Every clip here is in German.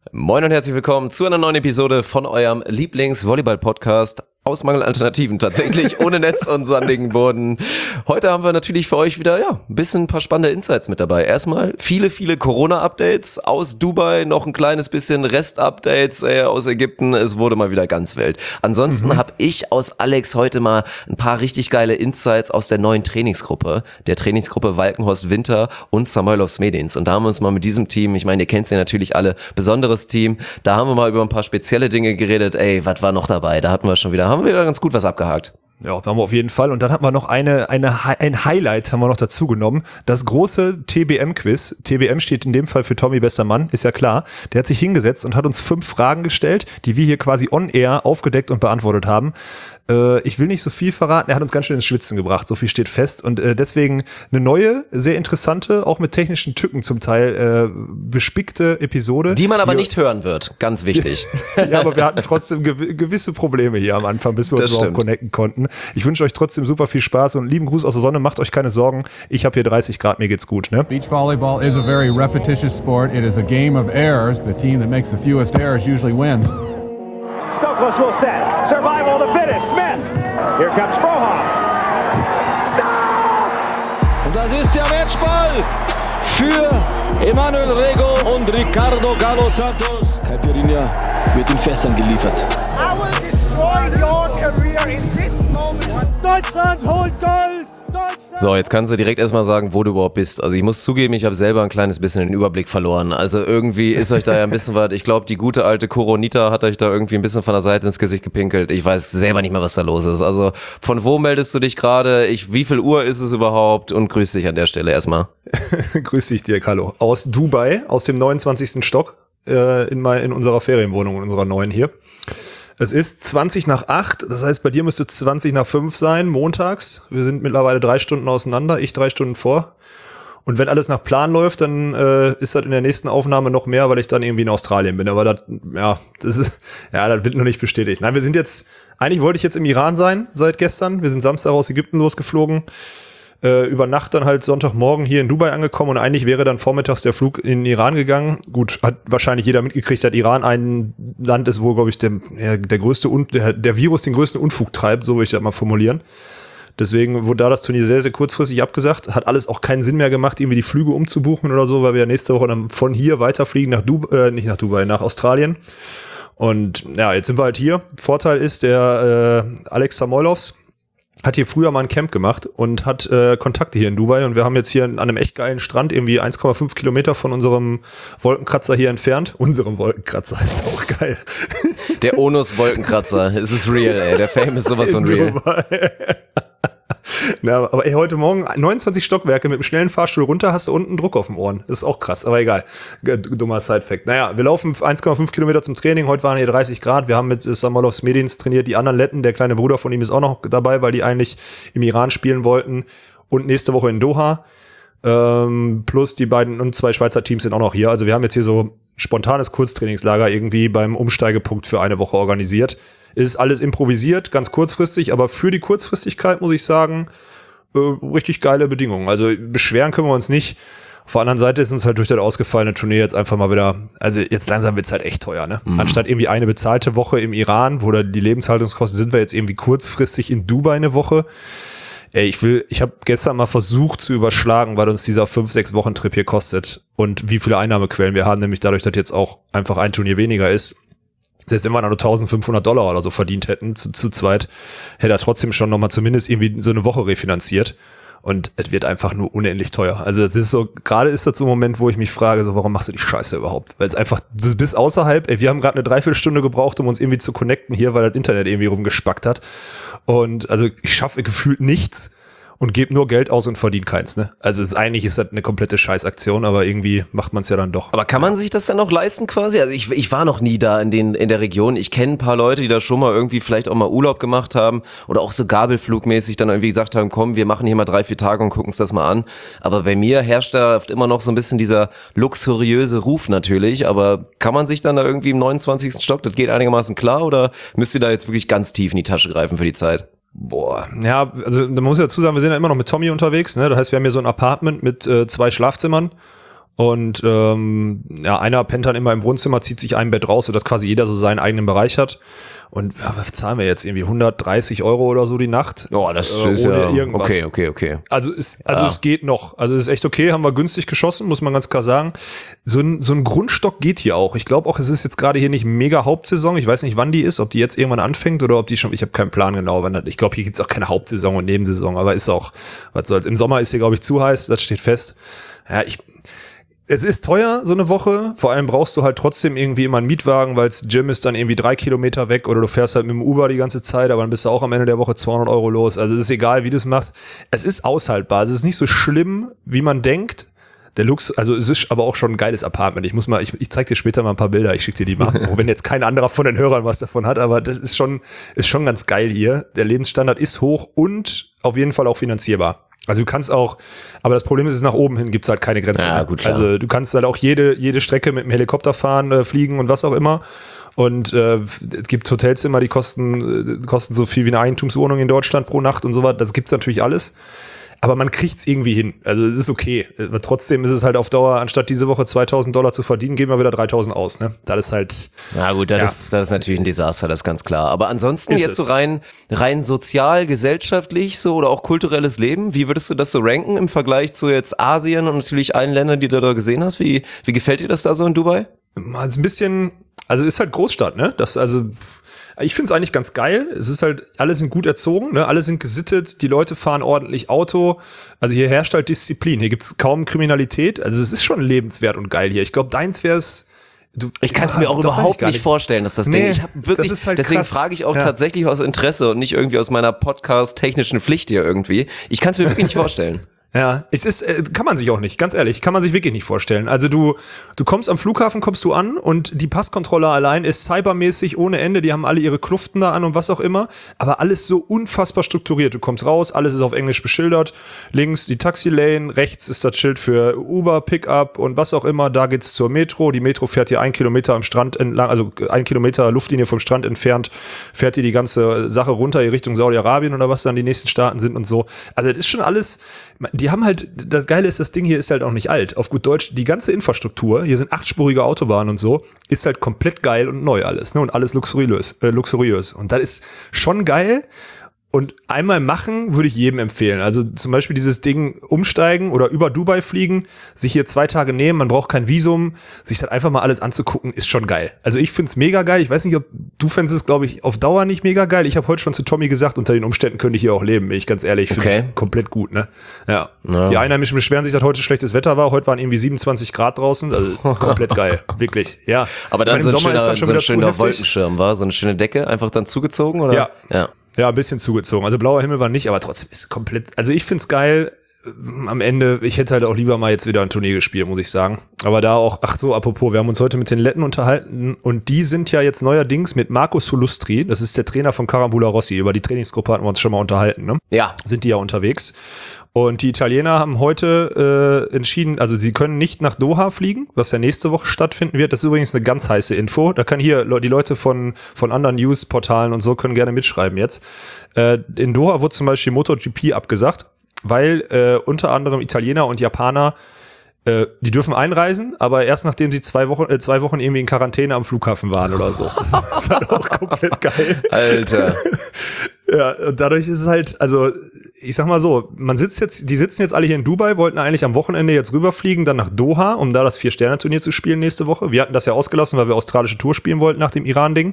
Moin und herzlich willkommen zu einer neuen Episode von eurem Lieblings-Volleyball-Podcast. Aus Mangel Alternativen tatsächlich, ohne Netz und sandigen Boden. Heute haben wir natürlich für euch wieder ein paar spannende Insights mit dabei. Erstmal viele Corona-Updates aus Dubai, noch ein kleines bisschen Rest-Updates aus Ägypten. Es wurde mal wieder ganz wild. Ansonsten habe ich aus Alex heute mal ein paar richtig geile Insights aus der neuen Trainingsgruppe, der Trainingsgruppe Walkenhorst Winter und Samoilovs Medins. Und da haben wir uns mal mit diesem Team, ich meine, ihr kennt sie natürlich alle, besonderes Team, da haben wir mal über ein paar spezielle Dinge geredet. Was war noch dabei? Da haben wir wieder ganz gut was abgehakt. Ja, haben wir auf jeden Fall. Und dann hatten wir noch ein Highlight haben wir noch dazu genommen. Das große TBM-Quiz. TBM steht in dem Fall für Tommy bester Mann, ist ja klar. Der hat sich hingesetzt und hat uns 5 Fragen gestellt, die wir hier quasi on-air aufgedeckt und beantwortet haben. Ich will nicht so viel verraten, er hat uns ganz schön ins Schwitzen gebracht, so viel steht fest. Und deswegen eine neue, sehr interessante, auch mit technischen Tücken zum Teil bespickte Episode. Die man aber nicht hören wird, ganz wichtig. Ja, aber wir hatten trotzdem gewisse Probleme hier am Anfang, bis wir uns überhaupt connecten konnten. Ich wünsche euch trotzdem super viel Spaß und lieben Gruß aus der Sonne, macht euch keine Sorgen. Ich habe hier 30 Grad, mir geht's gut. Ne? Beach volleyball is a very repetitious sport. It is a game of errors. The team that makes the fewest errors usually wins. Stokos will set. Survival of the fittest. Smith. Here comes Frohoff. Stop! Und das ist der Matchball für Emanuel Rego und Ricardo Galo Santos. Caipirinha wird in Fässern geliefert. I will destroy your career in this moment. Deutschland holt Gold! So, jetzt kannst du direkt erstmal sagen, wo du überhaupt bist. Also ich muss zugeben, ich habe selber ein kleines bisschen den Überblick verloren. Also irgendwie ist euch da ja ein bisschen was, ich glaube, die gute alte Coronita hat euch da irgendwie ein bisschen von der Seite ins Gesicht gepinkelt. Ich weiß selber nicht mehr, was da los ist. Also von wo meldest du dich gerade? Wie viel Uhr ist es überhaupt? Und grüß dich an der Stelle erstmal. Grüß dich, Dirk, hallo. Aus Dubai, aus dem 29. Stock in unserer Ferienwohnung, in unserer neuen hier. Es ist 7:20, das heißt, bei dir müsste 7:20 sein, montags. Wir sind mittlerweile 3 Stunden auseinander, ich 3 Stunden vor. Und wenn alles nach Plan läuft, dann ist das in der nächsten Aufnahme noch mehr, weil ich dann irgendwie in Australien bin. Aber das wird noch nicht bestätigt. Nein, eigentlich wollte ich jetzt im Iran sein seit gestern. Wir sind Samstag aus Ägypten losgeflogen. Über Nacht dann halt Sonntagmorgen hier in Dubai angekommen und eigentlich wäre dann vormittags der Flug in den Iran gegangen. Gut, hat wahrscheinlich jeder mitgekriegt, dass Iran ein Land ist, wo, glaube ich, der größte der Virus den größten Unfug treibt, so würde ich das mal formulieren. Deswegen wurde da das Turnier sehr, sehr kurzfristig abgesagt. Hat alles auch keinen Sinn mehr gemacht, irgendwie die Flüge umzubuchen oder so, weil wir ja nächste Woche dann von hier weiterfliegen nach Australien. Und ja, jetzt sind wir halt hier. Vorteil ist, der Alex Samoilovs hat hier früher mal ein Camp gemacht und hat Kontakte hier in Dubai und wir haben jetzt hier an einem echt geilen Strand irgendwie 1,5 Kilometer von unserem Wolkenkratzer hier entfernt. Unserem Wolkenkratzer ist auch geil. Der Onus-Wolkenkratzer, es ist real, ey. Der Fame ist sowas von real. Na, aber ey, heute Morgen 29 Stockwerke mit einem schnellen Fahrstuhl runter, hast du unten Druck auf dem Ohren. Das ist auch krass, aber egal. Dummer Side-Fact. Naja, wir laufen 1,5 Kilometer zum Training. Heute waren hier 30 Grad. Wir haben mit Samoilovs Medins trainiert. Die anderen Letten, der kleine Bruder von ihm ist auch noch dabei, weil die eigentlich im Iran spielen wollten. Und nächste Woche in Doha. Plus die beiden und 2 Schweizer Teams sind auch noch hier. Also wir haben jetzt hier so spontanes Kurztrainingslager irgendwie beim Umsteigepunkt für eine Woche organisiert. Ist alles improvisiert, ganz kurzfristig, aber für die Kurzfristigkeit muss ich sagen, richtig geile Bedingungen. Also beschweren können wir uns nicht. Auf der anderen Seite ist uns halt durch das ausgefallene Turnier jetzt einfach mal wieder, also jetzt langsam wird's halt echt teuer, ne? Anstatt irgendwie eine bezahlte Woche im Iran, wo da die Lebenshaltungskosten sind, wir jetzt irgendwie kurzfristig in Dubai eine Woche. Ey, ich habe gestern mal versucht zu überschlagen, weil uns dieser 5-6 Wochen Trip hier kostet und wie viele Einnahmequellen wir haben, nämlich dadurch, dass jetzt auch einfach ein Turnier weniger ist. Selbst wenn wir noch $1.500 oder so verdient hätten, zu zweit, hätte er trotzdem schon nochmal zumindest irgendwie so eine Woche refinanziert. Und es wird einfach nur unendlich teuer. Also das ist so, gerade ist das so ein Moment, wo ich mich frage, so, warum machst du die Scheiße überhaupt? Weil es einfach, du bist außerhalb, wir haben gerade eine Dreiviertelstunde gebraucht, um uns irgendwie zu connecten hier, weil das Internet irgendwie rumgespackt hat. Und also ich schaffe gefühlt nichts und gebe nur Geld aus und verdiene keins, ne? Also eigentlich ist das eine komplette Scheißaktion, aber irgendwie macht man es ja dann doch. Aber kann man sich das dann auch leisten quasi? Also ich war noch nie da in der Region. Ich kenne ein paar Leute, die da schon mal irgendwie vielleicht auch mal Urlaub gemacht haben oder auch so gabelflugmäßig dann irgendwie gesagt haben, komm, wir machen hier mal 3-4 Tage und gucken uns das mal an. Aber bei mir herrscht da oft immer noch so ein bisschen dieser luxuriöse Ruf natürlich. Aber kann man sich dann da irgendwie im 29. Stock, das geht einigermaßen klar, oder müsst ihr da jetzt wirklich ganz tief in die Tasche greifen für die Zeit? Boah, ja, also da muss ich dazu sagen, wir sind ja immer noch mit Tommy unterwegs, ne? Das heißt, wir haben hier so ein Apartment mit 2 Schlafzimmern Und einer pennt dann immer im Wohnzimmer, zieht sich ein Bett raus, sodass quasi jeder so seinen eigenen Bereich hat. Und was zahlen wir jetzt? Irgendwie 130 € oder so die Nacht? Oh, das ist ja irgendwas. Okay. Also es geht noch. Also es ist echt okay, haben wir günstig geschossen, muss man ganz klar sagen. So ein Grundstock geht hier auch. Ich glaube auch, es ist jetzt gerade hier nicht mega Hauptsaison. Ich weiß nicht, wann die ist, ob die jetzt irgendwann anfängt oder ob die schon, ich habe keinen Plan genau. Ich glaube, hier gibt's auch keine Hauptsaison und Nebensaison, aber ist auch, was soll's. Im Sommer ist hier, glaube ich, zu heiß, das steht fest. Ja, es ist teuer, so eine Woche. Vor allem brauchst du halt trotzdem irgendwie immer einen Mietwagen, weil das Gym ist dann irgendwie 3 Kilometer weg oder du fährst halt mit dem Uber die ganze Zeit, aber dann bist du auch am Ende der Woche 200 € los. Also es ist egal, wie du es machst. Es ist aushaltbar. Es ist nicht so schlimm, wie man denkt. Also es ist aber auch schon ein geiles Apartment. Ich zeig dir später mal ein paar Bilder, ich schicke dir die mal. Auch wenn jetzt kein anderer von den Hörern was davon hat, aber das ist schon ganz geil hier. Der Lebensstandard ist hoch und auf jeden Fall auch finanzierbar. Also du kannst auch, aber das Problem ist, nach oben hin gibt's halt keine Grenze. Ja, gut, klar. Also du kannst halt auch jede Strecke mit dem Helikopter fahren, fliegen und was auch immer. Und es gibt Hotelzimmer, die kosten so viel wie eine Eigentumswohnung in Deutschland pro Nacht und so was. Das gibt's natürlich alles. Aber man kriegt's irgendwie hin. Also es ist okay. Aber trotzdem ist es halt auf Dauer, anstatt diese Woche $2.000 zu verdienen, geben wir wieder 3.000 aus. Ne? Das ist halt. Na gut, das ist natürlich ein Desaster, das ist ganz klar. Aber ansonsten Ist jetzt so es. rein sozial, gesellschaftlich so oder auch kulturelles Leben, wie würdest du das so ranken im Vergleich zu jetzt Asien und natürlich allen Ländern, die du da gesehen hast? Wie gefällt dir das da so in Dubai? Also ein bisschen, also ist halt Großstadt, ne? Ich finde es eigentlich ganz geil. Es ist halt, alle sind gut erzogen, ne? Alle sind gesittet, die Leute fahren ordentlich Auto. Also hier herrscht halt Disziplin. Hier gibt's kaum Kriminalität. Also es ist schon lebenswert und geil hier. Ich glaube, deins wäre es. Ich kann es mir auch überhaupt nicht vorstellen, dass das Ding. Ich habe wirklich, das ist halt deswegen krass. frage ich auch tatsächlich aus Interesse und nicht irgendwie aus meiner Podcast-technischen Pflicht hier irgendwie. Ich kann es mir wirklich nicht vorstellen. Ja, es ist, kann man sich auch nicht, ganz ehrlich, kann man sich wirklich nicht vorstellen. Also du kommst am Flughafen, kommst du an und die Passkontrolle allein ist cybermäßig ohne Ende, die haben alle ihre Kluften da an und was auch immer, aber alles so unfassbar strukturiert. Du kommst raus, alles ist auf Englisch beschildert, links die Taxilane, rechts ist das Schild für Uber, Pickup und was auch immer, da geht's zur Metro. Die Metro fährt hier 1 Kilometer am Strand entlang, also 1 Kilometer Luftlinie vom Strand entfernt, fährt hier die ganze Sache runter hier Richtung Saudi-Arabien oder was dann die nächsten Staaten sind und so. Also das ist schon alles. Die haben halt, das Geile ist, das Ding hier ist halt auch nicht alt. Auf gut Deutsch, die ganze Infrastruktur, hier sind 8-spurige Autobahnen und so, ist halt komplett geil und neu alles, ne? Und alles luxuriös. Und das ist schon geil. Und einmal machen würde ich jedem empfehlen. Also zum Beispiel dieses Ding umsteigen oder über Dubai fliegen, sich hier 2 Tage nehmen, man braucht kein Visum, sich dann einfach mal alles anzugucken, ist schon geil. Also ich find's mega geil. Ich weiß nicht, ob du fändest es, glaube ich, auf Dauer nicht mega geil. Ich habe heute schon zu Tommy gesagt, unter den Umständen könnte ich hier auch leben. Ich ganz ehrlich, finde ich komplett gut, ne? Ja. Die Einheimischen beschweren sich, dass heute schlechtes Wetter war. Heute waren irgendwie 27 Grad draußen. Also komplett geil. Wirklich. Ja. Aber dann im so Sommer ist dann schon ein wieder zu schöner heftig. Wolkenschirm, war so eine schöne Decke, einfach dann zugezogen, oder? Ja. Ja, ein bisschen zugezogen. Also blauer Himmel war nicht, aber trotzdem ist komplett, also ich find's geil. Am Ende, ich hätte halt auch lieber mal jetzt wieder ein Turnier gespielt, muss ich sagen. Aber da auch, apropos, wir haben uns heute mit den Letten unterhalten und die sind ja jetzt neuerdings mit Marco Solustri, das ist der Trainer von Karambula Rossi, über die Trainingsgruppe hatten wir uns schon mal unterhalten, ne? Ja. Sind die ja unterwegs. Und die Italiener haben heute entschieden, also sie können nicht nach Doha fliegen, was ja nächste Woche stattfinden wird. Das ist übrigens eine ganz heiße Info. Da kann hier die Leute von anderen Newsportalen und so können gerne mitschreiben jetzt. In Doha wurde zum Beispiel MotoGP abgesagt, weil unter anderem Italiener und Japaner die dürfen einreisen, aber erst nachdem sie 2 Wochen irgendwie in Quarantäne am Flughafen waren oder so. Das ist halt auch komplett geil. Alter. Ja, und dadurch ist es halt, also ich sag mal so, die sitzen jetzt alle hier in Dubai, wollten eigentlich am Wochenende jetzt rüberfliegen, dann nach Doha, um da das 4-Sterne-Turnier zu spielen nächste Woche. Wir hatten das ja ausgelassen, weil wir australische Tour spielen wollten nach dem Iran-Ding.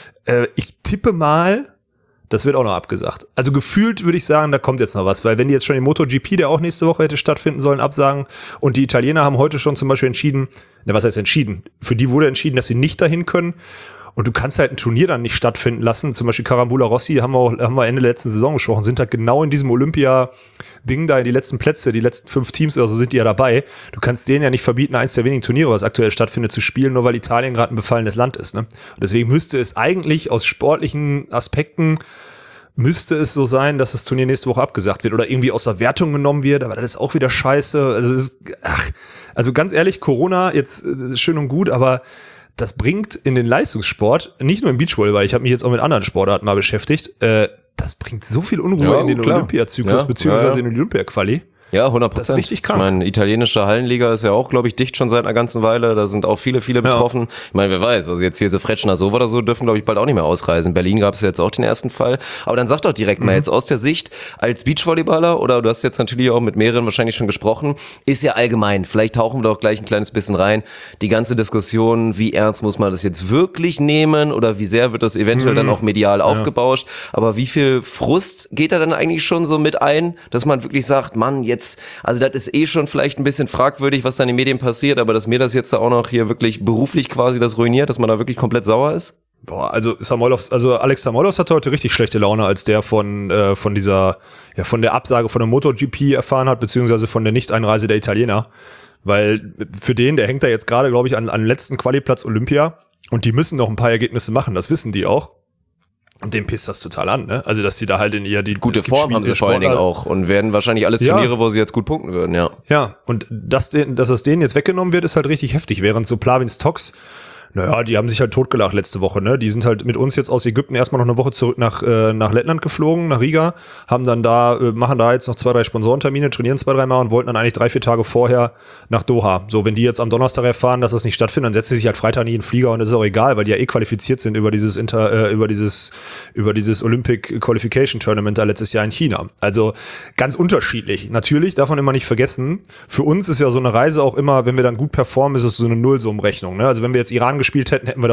Ich tippe mal, das wird auch noch abgesagt. Also gefühlt würde ich sagen, da kommt jetzt noch was, weil wenn die jetzt schon den MotoGP, der auch nächste Woche hätte stattfinden sollen, absagen und die Italiener haben heute schon zum Beispiel entschieden, was heißt entschieden? Für die wurde entschieden, dass sie nicht dahin können. Und du kannst halt ein Turnier dann nicht stattfinden lassen. Zum Beispiel Karambula Rossi haben wir Ende der letzten Saison gesprochen, sind halt genau in diesem Olympia-Ding da in die letzten Plätze, die letzten 5 Teams oder so sind die ja dabei. Du kannst denen ja nicht verbieten, eins der wenigen Turniere, was aktuell stattfindet, zu spielen, nur weil Italien gerade ein befallenes Land ist. Ne? Und deswegen müsste es eigentlich aus sportlichen Aspekten müsste es so sein, dass das Turnier nächste Woche abgesagt wird oder irgendwie aus der Wertung genommen wird, aber das ist auch wieder scheiße. Also ganz ehrlich, Corona jetzt schön und gut, aber das bringt in den Leistungssport, nicht nur im Beachvolleyball, ich habe mich jetzt auch mit anderen Sportarten mal beschäftigt, das bringt so viel Unruhe in den Olympiazyklus, beziehungsweise in die Olympia-Quali. Ja, 100%. Das ist richtig krank. Ich meine, italienische Hallenliga ist ja auch, glaube ich, dicht schon seit einer ganzen Weile. Da sind auch viele betroffen. Ich meine, wer weiß, also jetzt hier so Fretschner so oder so dürfen, glaube ich, bald auch nicht mehr ausreisen. In Berlin gab es ja jetzt auch den ersten Fall. Aber dann sag doch direkt mal jetzt aus der Sicht als Beachvolleyballer, oder du hast jetzt natürlich auch mit mehreren wahrscheinlich schon gesprochen, ist ja allgemein, vielleicht tauchen wir doch gleich ein kleines bisschen rein, die ganze Diskussion, wie ernst muss man das jetzt wirklich nehmen oder wie sehr wird das eventuell dann auch medial aufgebauscht. Aber wie viel Frust geht da dann eigentlich schon so mit ein, dass man wirklich sagt, Mann, jetzt, also das ist eh schon vielleicht ein bisschen fragwürdig, was da in den Medien passiert, aber dass mir das jetzt da auch noch hier wirklich beruflich quasi das ruiniert, dass man da wirklich komplett sauer ist? Boah, also Alex Samoilovs hatte heute richtig schlechte Laune, als der von der Absage von der MotoGP erfahren hat, beziehungsweise von der Nicht-Einreise der Italiener. Weil für den, der hängt da jetzt gerade, glaube ich, an letzten Qualiplatz Olympia, und die müssen noch ein paar Ergebnisse machen, das wissen die auch. Und dem pisst das total an, ne? Also, dass sie da halt in ihr die gute Form haben sie vor allen Dingen auch und werden wahrscheinlich alles Turniere, wo sie jetzt gut punkten würden, ja. Ja, und dass das denen jetzt weggenommen wird, ist halt richtig heftig, während so Plavins Tox, naja, die haben sich halt totgelacht letzte Woche, ne? Die sind halt mit uns jetzt aus Ägypten erstmal noch eine Woche zurück nach Lettland geflogen, nach Riga, haben dann machen da jetzt noch 2-3 Sponsorentermine, trainieren 2-3 Mal und wollten dann eigentlich 3-4 Tage vorher nach Doha. So, wenn die jetzt am Donnerstag erfahren, dass das nicht stattfindet, dann setzen sie sich halt Freitag nicht in den Flieger, und das ist auch egal, weil die ja eh qualifiziert sind über dieses Olympic Qualification Tournament da letztes Jahr in China. Also ganz unterschiedlich. Natürlich darf man immer nicht vergessen, für uns ist ja so eine Reise auch immer, wenn wir dann gut performen, ist es so eine Nullsummenrechnung, ne? Also wenn wir jetzt Iran gespielt hätten, hätten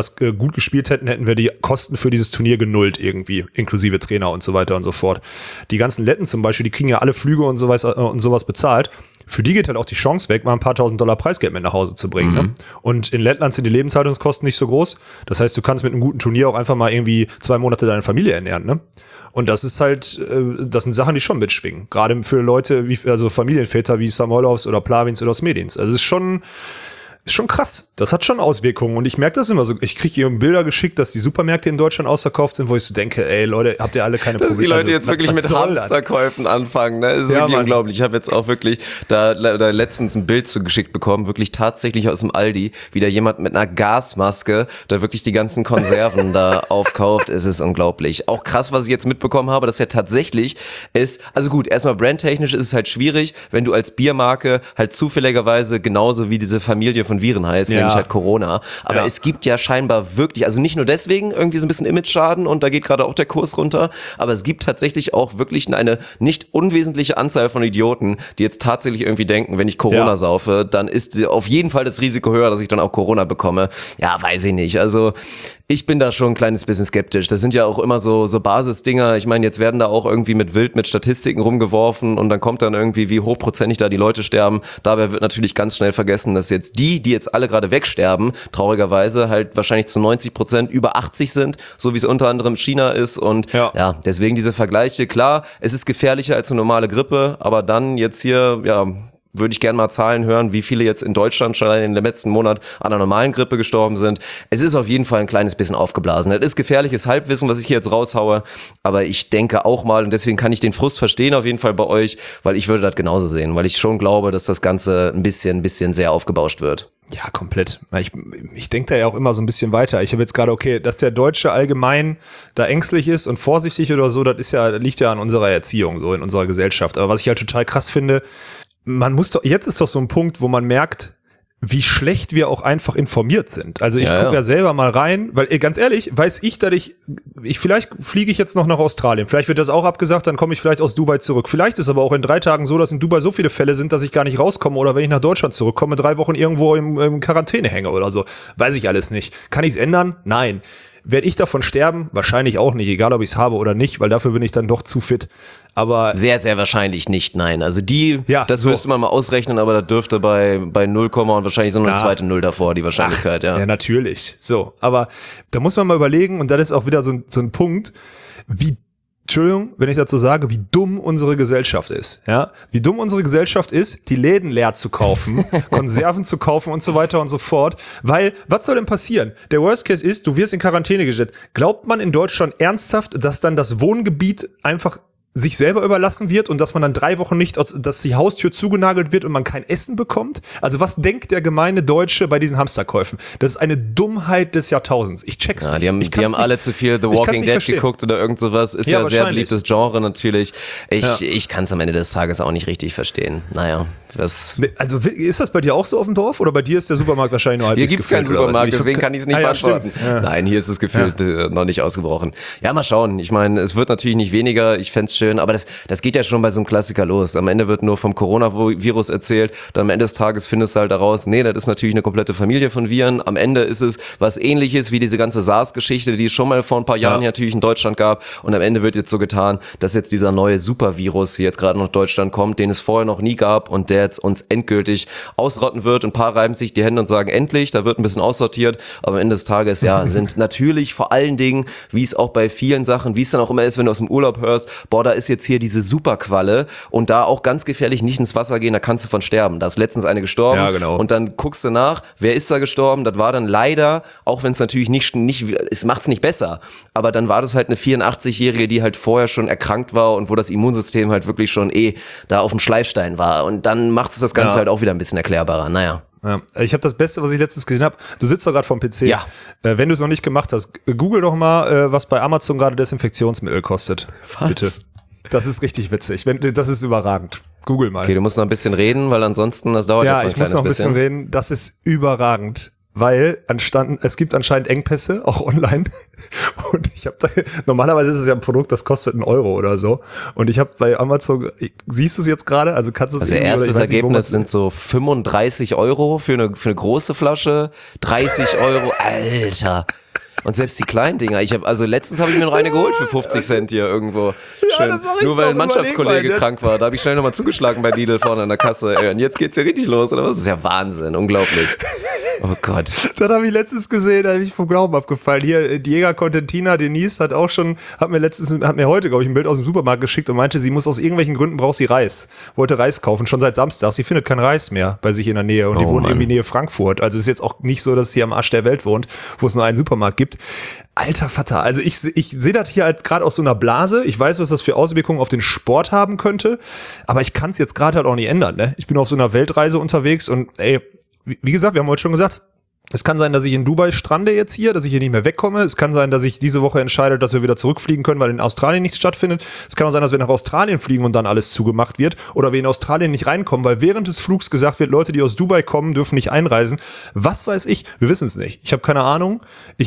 wir die Kosten für dieses Turnier genullt irgendwie, inklusive Trainer und so weiter und so fort. Die ganzen Letten zum Beispiel, die kriegen ja alle Flüge und sowas bezahlt. Für die geht halt auch die Chance weg, mal ein paar $1.000 Preisgeld mit nach Hause zu bringen. Ne? Und in Lettland sind die Lebenshaltungskosten nicht so groß. Das heißt, du kannst mit einem guten Turnier auch einfach mal irgendwie 2 Monate deine Familie ernähren. Ne? Und das ist halt, das sind Sachen, die schon mitschwingen. Gerade für Leute, also Familienväter wie Samoilovs oder Plavins oder Smedins. Also es ist schon krass. Das hat schon Auswirkungen. Und ich merke das immer so. Ich kriege hier Bilder geschickt, dass die Supermärkte in Deutschland ausverkauft sind, wo ich so denke, ey Leute, habt ihr alle keine Probleme? Dass die Leute jetzt wirklich mit Hamsterkäufen anfangen. Ne? Das ist wirklich unglaublich. Ich habe jetzt auch wirklich da letztens ein Bild zugeschickt bekommen, wirklich tatsächlich aus dem Aldi, wie da jemand mit einer Gasmaske da wirklich die ganzen Konserven da aufkauft. Es ist unglaublich. Auch krass, was ich jetzt mitbekommen habe, dass ja tatsächlich also gut, erstmal brandtechnisch ist es halt schwierig, wenn du als Biermarke halt zufälligerweise genauso wie diese Familie von Viren heißt, nämlich halt Corona. Aber es gibt ja scheinbar wirklich, also nicht nur deswegen irgendwie so ein bisschen Image-Schaden und da geht gerade auch der Kurs runter, aber es gibt tatsächlich auch wirklich eine nicht unwesentliche Anzahl von Idioten, die jetzt tatsächlich irgendwie denken, wenn ich Corona saufe, dann ist auf jeden Fall das Risiko höher, dass ich dann auch Corona bekomme. Ja, weiß ich nicht. Also ich bin da schon ein kleines bisschen skeptisch. Das sind ja auch immer so Basisdinger. Ich meine, jetzt werden da auch irgendwie mit Statistiken rumgeworfen und dann kommt dann irgendwie, wie hochprozentig da die Leute sterben. Dabei wird natürlich ganz schnell vergessen, dass jetzt die jetzt alle gerade wegsterben, traurigerweise halt wahrscheinlich zu 90% über 80 sind, so wie es unter anderem China ist. Und ja, deswegen diese Vergleiche. Klar, es ist gefährlicher als eine normale Grippe, aber dann jetzt hier, würde ich gerne mal Zahlen hören, wie viele jetzt in Deutschland schon in dem letzten Monat an einer normalen Grippe gestorben sind. Es ist auf jeden Fall ein kleines bisschen aufgeblasen. Das ist gefährliches Halbwissen, was ich hier jetzt raushaue, aber ich denke auch mal, und deswegen kann ich den Frust verstehen auf jeden Fall bei euch, weil ich würde das genauso sehen, weil ich schon glaube, dass das Ganze ein bisschen sehr aufgebauscht wird. Ja, komplett. Ich denke da ja auch immer so ein bisschen weiter. Ich habe jetzt gerade, dass der Deutsche allgemein da ängstlich ist und vorsichtig oder so, das liegt ja an unserer Erziehung, so in unserer Gesellschaft. Aber was ich halt total krass finde, jetzt ist doch so ein Punkt, wo man merkt, wie schlecht wir auch einfach informiert sind. Also ich gucke ja selber mal rein, weil ganz ehrlich, weiß ich, dass vielleicht fliege ich jetzt noch nach Australien, vielleicht wird das auch abgesagt, dann komme ich vielleicht aus Dubai zurück. Vielleicht ist aber auch in 3 Tagen so, dass in Dubai so viele Fälle sind, dass ich gar nicht rauskomme oder wenn ich nach Deutschland zurückkomme, 3 Wochen irgendwo im Quarantäne hänge oder so. Weiß ich alles nicht. Kann ich es ändern? Nein. Werde ich davon sterben? Wahrscheinlich auch nicht, egal ob ich es habe oder nicht, weil dafür bin ich dann doch zu fit. Aber sehr, sehr wahrscheinlich nicht, nein. Also das so. müsste man mal ausrechnen, aber das dürfte bei 0, und wahrscheinlich so eine zweite Null davor, die Wahrscheinlichkeit, ja, natürlich. So, aber da muss man mal überlegen, und das ist auch wieder so ein Punkt, Entschuldigung, wenn ich dazu sage, wie dumm unsere Gesellschaft ist. Ja? Wie dumm unsere Gesellschaft ist, die Läden leer zu kaufen, Konserven zu kaufen und so weiter und so fort. Weil, was soll denn passieren? Der Worst Case ist, du wirst in Quarantäne gestellt. Glaubt man in Deutschland ernsthaft, dass dann das Wohngebiet einfach sich selber überlassen wird und dass man dann 3 Wochen nicht, dass die Haustür zugenagelt wird und man kein Essen bekommt? Also was denkt der gemeine Deutsche bei diesen Hamsterkäufen? Das ist eine Dummheit des Jahrtausends. Ich check's nicht. Die haben alle zu viel The Walking Dead geguckt oder irgend sowas. Ist ja sehr beliebtes Genre natürlich. Ich kann es am Ende des Tages auch nicht richtig verstehen. Naja. Also ist das bei dir auch so auf dem Dorf oder bei dir ist der Supermarkt wahrscheinlich nur halbwegs gefüllt? Hier gibt's keinen Supermarkt, deswegen kann ich es nicht beantworten. Ja. Nein, hier ist es gefühlt noch nicht ausgebrochen. Ja, mal schauen. Ich meine, es wird natürlich nicht weniger. Ich fänd's schön, aber das geht ja schon bei so einem Klassiker los. Am Ende wird nur vom Coronavirus erzählt. Dann am Ende des Tages findest du halt daraus, nee, das ist natürlich eine komplette Familie von Viren. Am Ende ist es was Ähnliches wie diese ganze SARS-Geschichte, die es schon mal vor ein paar Jahren hier natürlich in Deutschland gab. Und am Ende wird jetzt so getan, dass jetzt dieser neue Supervirus hier jetzt gerade nach Deutschland kommt, den es vorher noch nie gab und der jetzt uns endgültig ausrotten wird. Ein paar reiben sich die Hände und sagen, endlich, da wird ein bisschen aussortiert. Aber am Ende des Tages, sind natürlich vor allen Dingen, wie es auch bei vielen Sachen, wie es dann auch immer ist, wenn du aus dem Urlaub hörst, da ist jetzt hier diese Superqualle und da auch ganz gefährlich nicht ins Wasser gehen, da kannst du von sterben. Da ist letztens eine gestorben. Ja, genau. Und dann guckst du nach, wer ist da gestorben? Das war dann leider, auch wenn es natürlich nicht, es macht's nicht besser, aber dann war das halt eine 84-Jährige, die halt vorher schon erkrankt war und wo das Immunsystem halt wirklich schon da auf dem Schleifstein war. Und dann macht es das Ganze halt auch wieder ein bisschen erklärbarer. Naja. Ja, ich habe das Beste, was ich letztens gesehen habe. Du sitzt da gerade vorm PC. Ja. Wenn du es noch nicht gemacht hast, google doch mal, was bei Amazon gerade Desinfektionsmittel kostet. Was? Bitte. Das ist richtig witzig. Das ist überragend. Google mal. Okay, du musst noch ein bisschen reden, weil ansonsten, das dauert jetzt ein kleines bisschen. Ja, ich muss noch ein bisschen reden. Das ist überragend. Weil es gibt anscheinend Engpässe, auch online. Und ich habe normalerweise ist es ja ein Produkt, das kostet 1 Euro oder so. Und ich habe bei Amazon, siehst du es jetzt gerade? Also kannst du es Also erstes Ergebnis sind so 35 Euro für eine große Flasche, 30 Euro, Alter. Und selbst die kleinen Dinger. Letztens habe ich mir noch eine geholt für 50 Cent hier irgendwo. Schön. Ja, nur weil ein Mannschaftskollege krank war. Da habe ich schnell nochmal zugeschlagen bei Lidl vorne an der Kasse. Und jetzt geht's ja richtig los, oder was? Das ist ja Wahnsinn. Unglaublich. Oh Gott. Das habe ich letztens gesehen, da habe ich vom Glauben abgefallen. Hier, Diego Contentina, Denise hat mir heute, glaube ich, ein Bild aus dem Supermarkt geschickt und meinte, sie muss aus irgendwelchen Gründen braucht sie Reis. Wollte Reis kaufen, schon seit Samstag. Sie findet kein Reis mehr bei sich in der Nähe und die wohnt irgendwie Nähe Frankfurt. Also ist jetzt auch nicht so, dass sie am Arsch der Welt wohnt, wo es nur einen Supermarkt gibt. Alter Vater, also ich sehe das hier als gerade aus so einer Blase. Ich weiß, was das für Auswirkungen auf den Sport haben könnte, aber ich kann es jetzt gerade halt auch nicht ändern. Ne? Ich bin auf so einer Weltreise unterwegs und wie gesagt, wir haben heute schon gesagt, es kann sein, dass ich in Dubai strande jetzt hier, dass ich hier nicht mehr wegkomme. Es kann sein, dass ich diese Woche entscheide, dass wir wieder zurückfliegen können, weil in Australien nichts stattfindet. Es kann auch sein, dass wir nach Australien fliegen und dann alles zugemacht wird. Oder wir in Australien nicht reinkommen, weil während des Flugs gesagt wird, Leute, die aus Dubai kommen, dürfen nicht einreisen. Was weiß ich? Wir wissen es nicht. Ich habe keine Ahnung.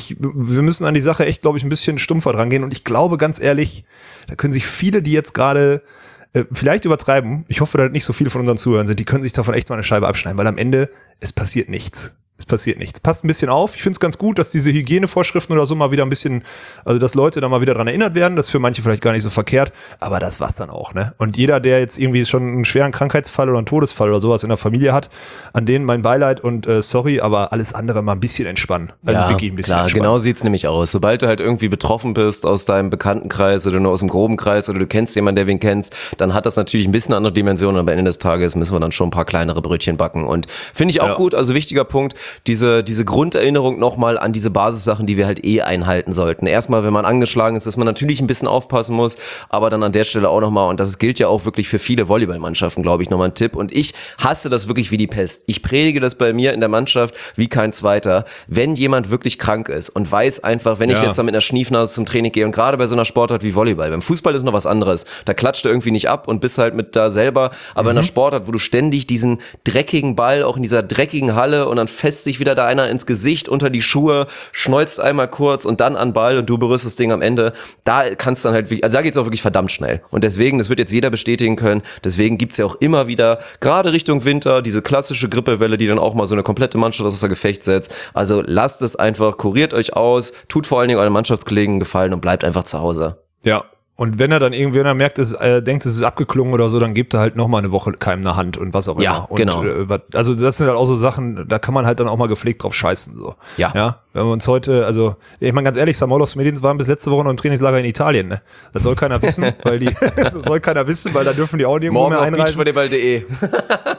Wir müssen an die Sache echt, glaube ich, ein bisschen stumpfer dran gehen. Und ich glaube, ganz ehrlich, da können sich viele, die jetzt gerade vielleicht übertreiben, ich hoffe, dass nicht so viele von unseren Zuhörern sind, die können sich davon echt mal eine Scheibe abschneiden, weil am Ende, es passiert nichts. Es passiert nichts. Passt ein bisschen auf. Ich finde es ganz gut, dass diese Hygienevorschriften oder so mal wieder ein bisschen, also dass Leute da mal wieder dran erinnert werden. Das ist für manche vielleicht gar nicht so verkehrt, aber das war's dann auch, ne? Und jeder, der jetzt irgendwie schon einen schweren Krankheitsfall oder einen Todesfall oder sowas in der Familie hat, an denen mein Beileid und sorry, aber alles andere mal ein bisschen entspannen. Also wirklich ein bisschen entspannen. Genau sieht's nämlich aus. Sobald du halt irgendwie betroffen bist aus deinem Bekanntenkreis oder nur aus dem groben Kreis oder du kennst jemanden, der wen kennst, dann hat das natürlich ein bisschen andere Dimensionen. Aber am Ende des Tages müssen wir dann schon ein paar kleinere Brötchen backen. Und finde ich auch gut, also wichtiger Punkt, diese Grunderinnerung nochmal an diese Basissachen, die wir halt einhalten sollten. Erstmal, wenn man angeschlagen ist, dass man natürlich ein bisschen aufpassen muss, aber dann an der Stelle auch nochmal, und das gilt ja auch wirklich für viele Volleyballmannschaften, glaube ich, nochmal ein Tipp. Und ich hasse das wirklich wie die Pest. Ich predige das bei mir in der Mannschaft wie kein zweiter. Wenn jemand wirklich krank ist und weiß einfach, wenn ich jetzt da mit einer Schniefnase zum Training gehe und gerade bei so einer Sportart wie Volleyball, beim Fußball ist noch was anderes. Da klatscht du irgendwie nicht ab und bist halt mit da selber, aber in einer Sportart, wo du ständig diesen dreckigen Ball auch in dieser dreckigen Halle und dann fässt sich wieder da einer ins Gesicht, unter die Schuhe, schneuzt einmal kurz und dann an Ball und du berührst das Ding am Ende. Da kannst du dann halt wirklich, also da geht's auch wirklich verdammt schnell. Und deswegen, das wird jetzt jeder bestätigen können, deswegen gibt's ja auch immer wieder, gerade Richtung Winter, diese klassische Grippewelle, die dann auch mal so eine komplette Mannschaft außer Gefecht setzt. Also lasst es einfach, kuriert euch aus, tut vor allen Dingen euren Mannschaftskollegen einen Gefallen und bleibt einfach zu Hause. Ja. Und wenn er dann irgendwann merkt, denkt, es ist abgeklungen oder so, dann gibt er halt noch mal eine Woche keinem eine Hand und was auch immer. Ja, genau. Und, also das sind halt auch so Sachen, da kann man halt dann auch mal gepflegt drauf scheißen. So. Ja. Wenn wir uns heute, also ich meine ganz ehrlich, Samolos Medins waren bis letzte Woche noch im Trainingslager in Italien. Ne? Das soll keiner wissen, weil da dürfen die auch nirgendwo mehr einreisen. Morgen auf beachvolleyball.de.